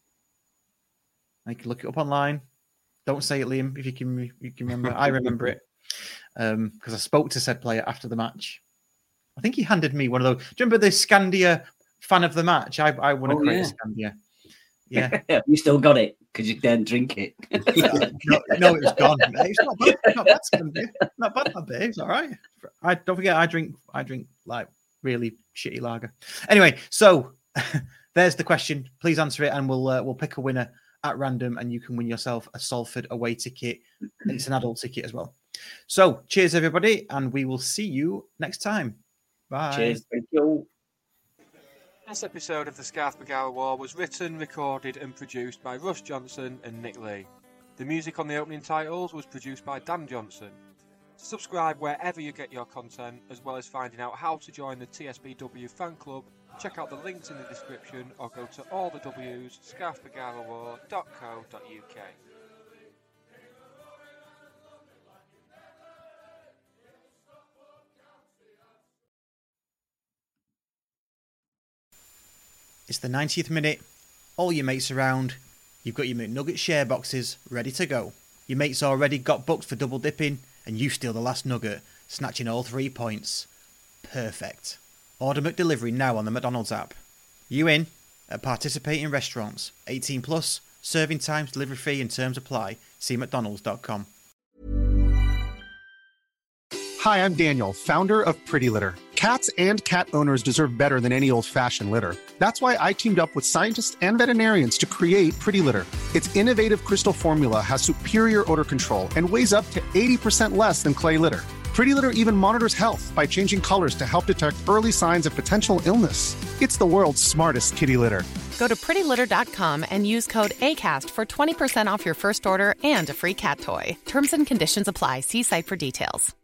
I can look it up online. Don't say it, Liam, if you can, you can remember. I remember it because um, I spoke to said player after the match. I think he handed me one of those. Do you remember the Scandia fan of the match? I, I won a Oh, crate yeah. of Scandia. Yeah. You still got it because you didn't drink it. no, no, it was gone. It's not bad. It's not bad, Scandia. Not bad, that bit. It's all right. I don't forget. I drink. I drink like really shitty lager. Anyway, so there's the question. Please answer it, and we'll uh, we'll pick a winner at random, and you can win yourself a Salford away ticket. And it's an adult ticket as well. So, cheers, everybody, and we will see you next time. Bye. Cheers. Thank you. This episode of the Scarf Bagara War was written, recorded and produced by Russ Johnson and Nick Lee. The music on the opening titles was produced by Dan Johnson. Subscribe wherever you get your content, as well as finding out how to join the T S B W fan club. Check out the links in the description or go to all the W's, scarf bagara war dot co dot U K. It's the ninetieth minute. All your mates around. You've got your McNugget share boxes ready to go. Your mates already got booked for double dipping, and you steal the last nugget, snatching all three points. Perfect. Order McDelivery now on the McDonald's app. You in? At participating restaurants. eighteen plus. Serving times, delivery fee and terms apply. See mcdonalds dot com. Hi, I'm Daniel, founder of Pretty Litter. Cats and cat owners deserve better than any old-fashioned litter. That's why I teamed up with scientists and veterinarians to create Pretty Litter. Its innovative crystal formula has superior odor control and weighs up to eighty percent less than clay litter. Pretty Litter even monitors health by changing colors to help detect early signs of potential illness. It's the world's smartest kitty litter. Go to pretty litter dot com and use code ACAST for twenty percent off your first order and a free cat toy. Terms and conditions apply. See site for details.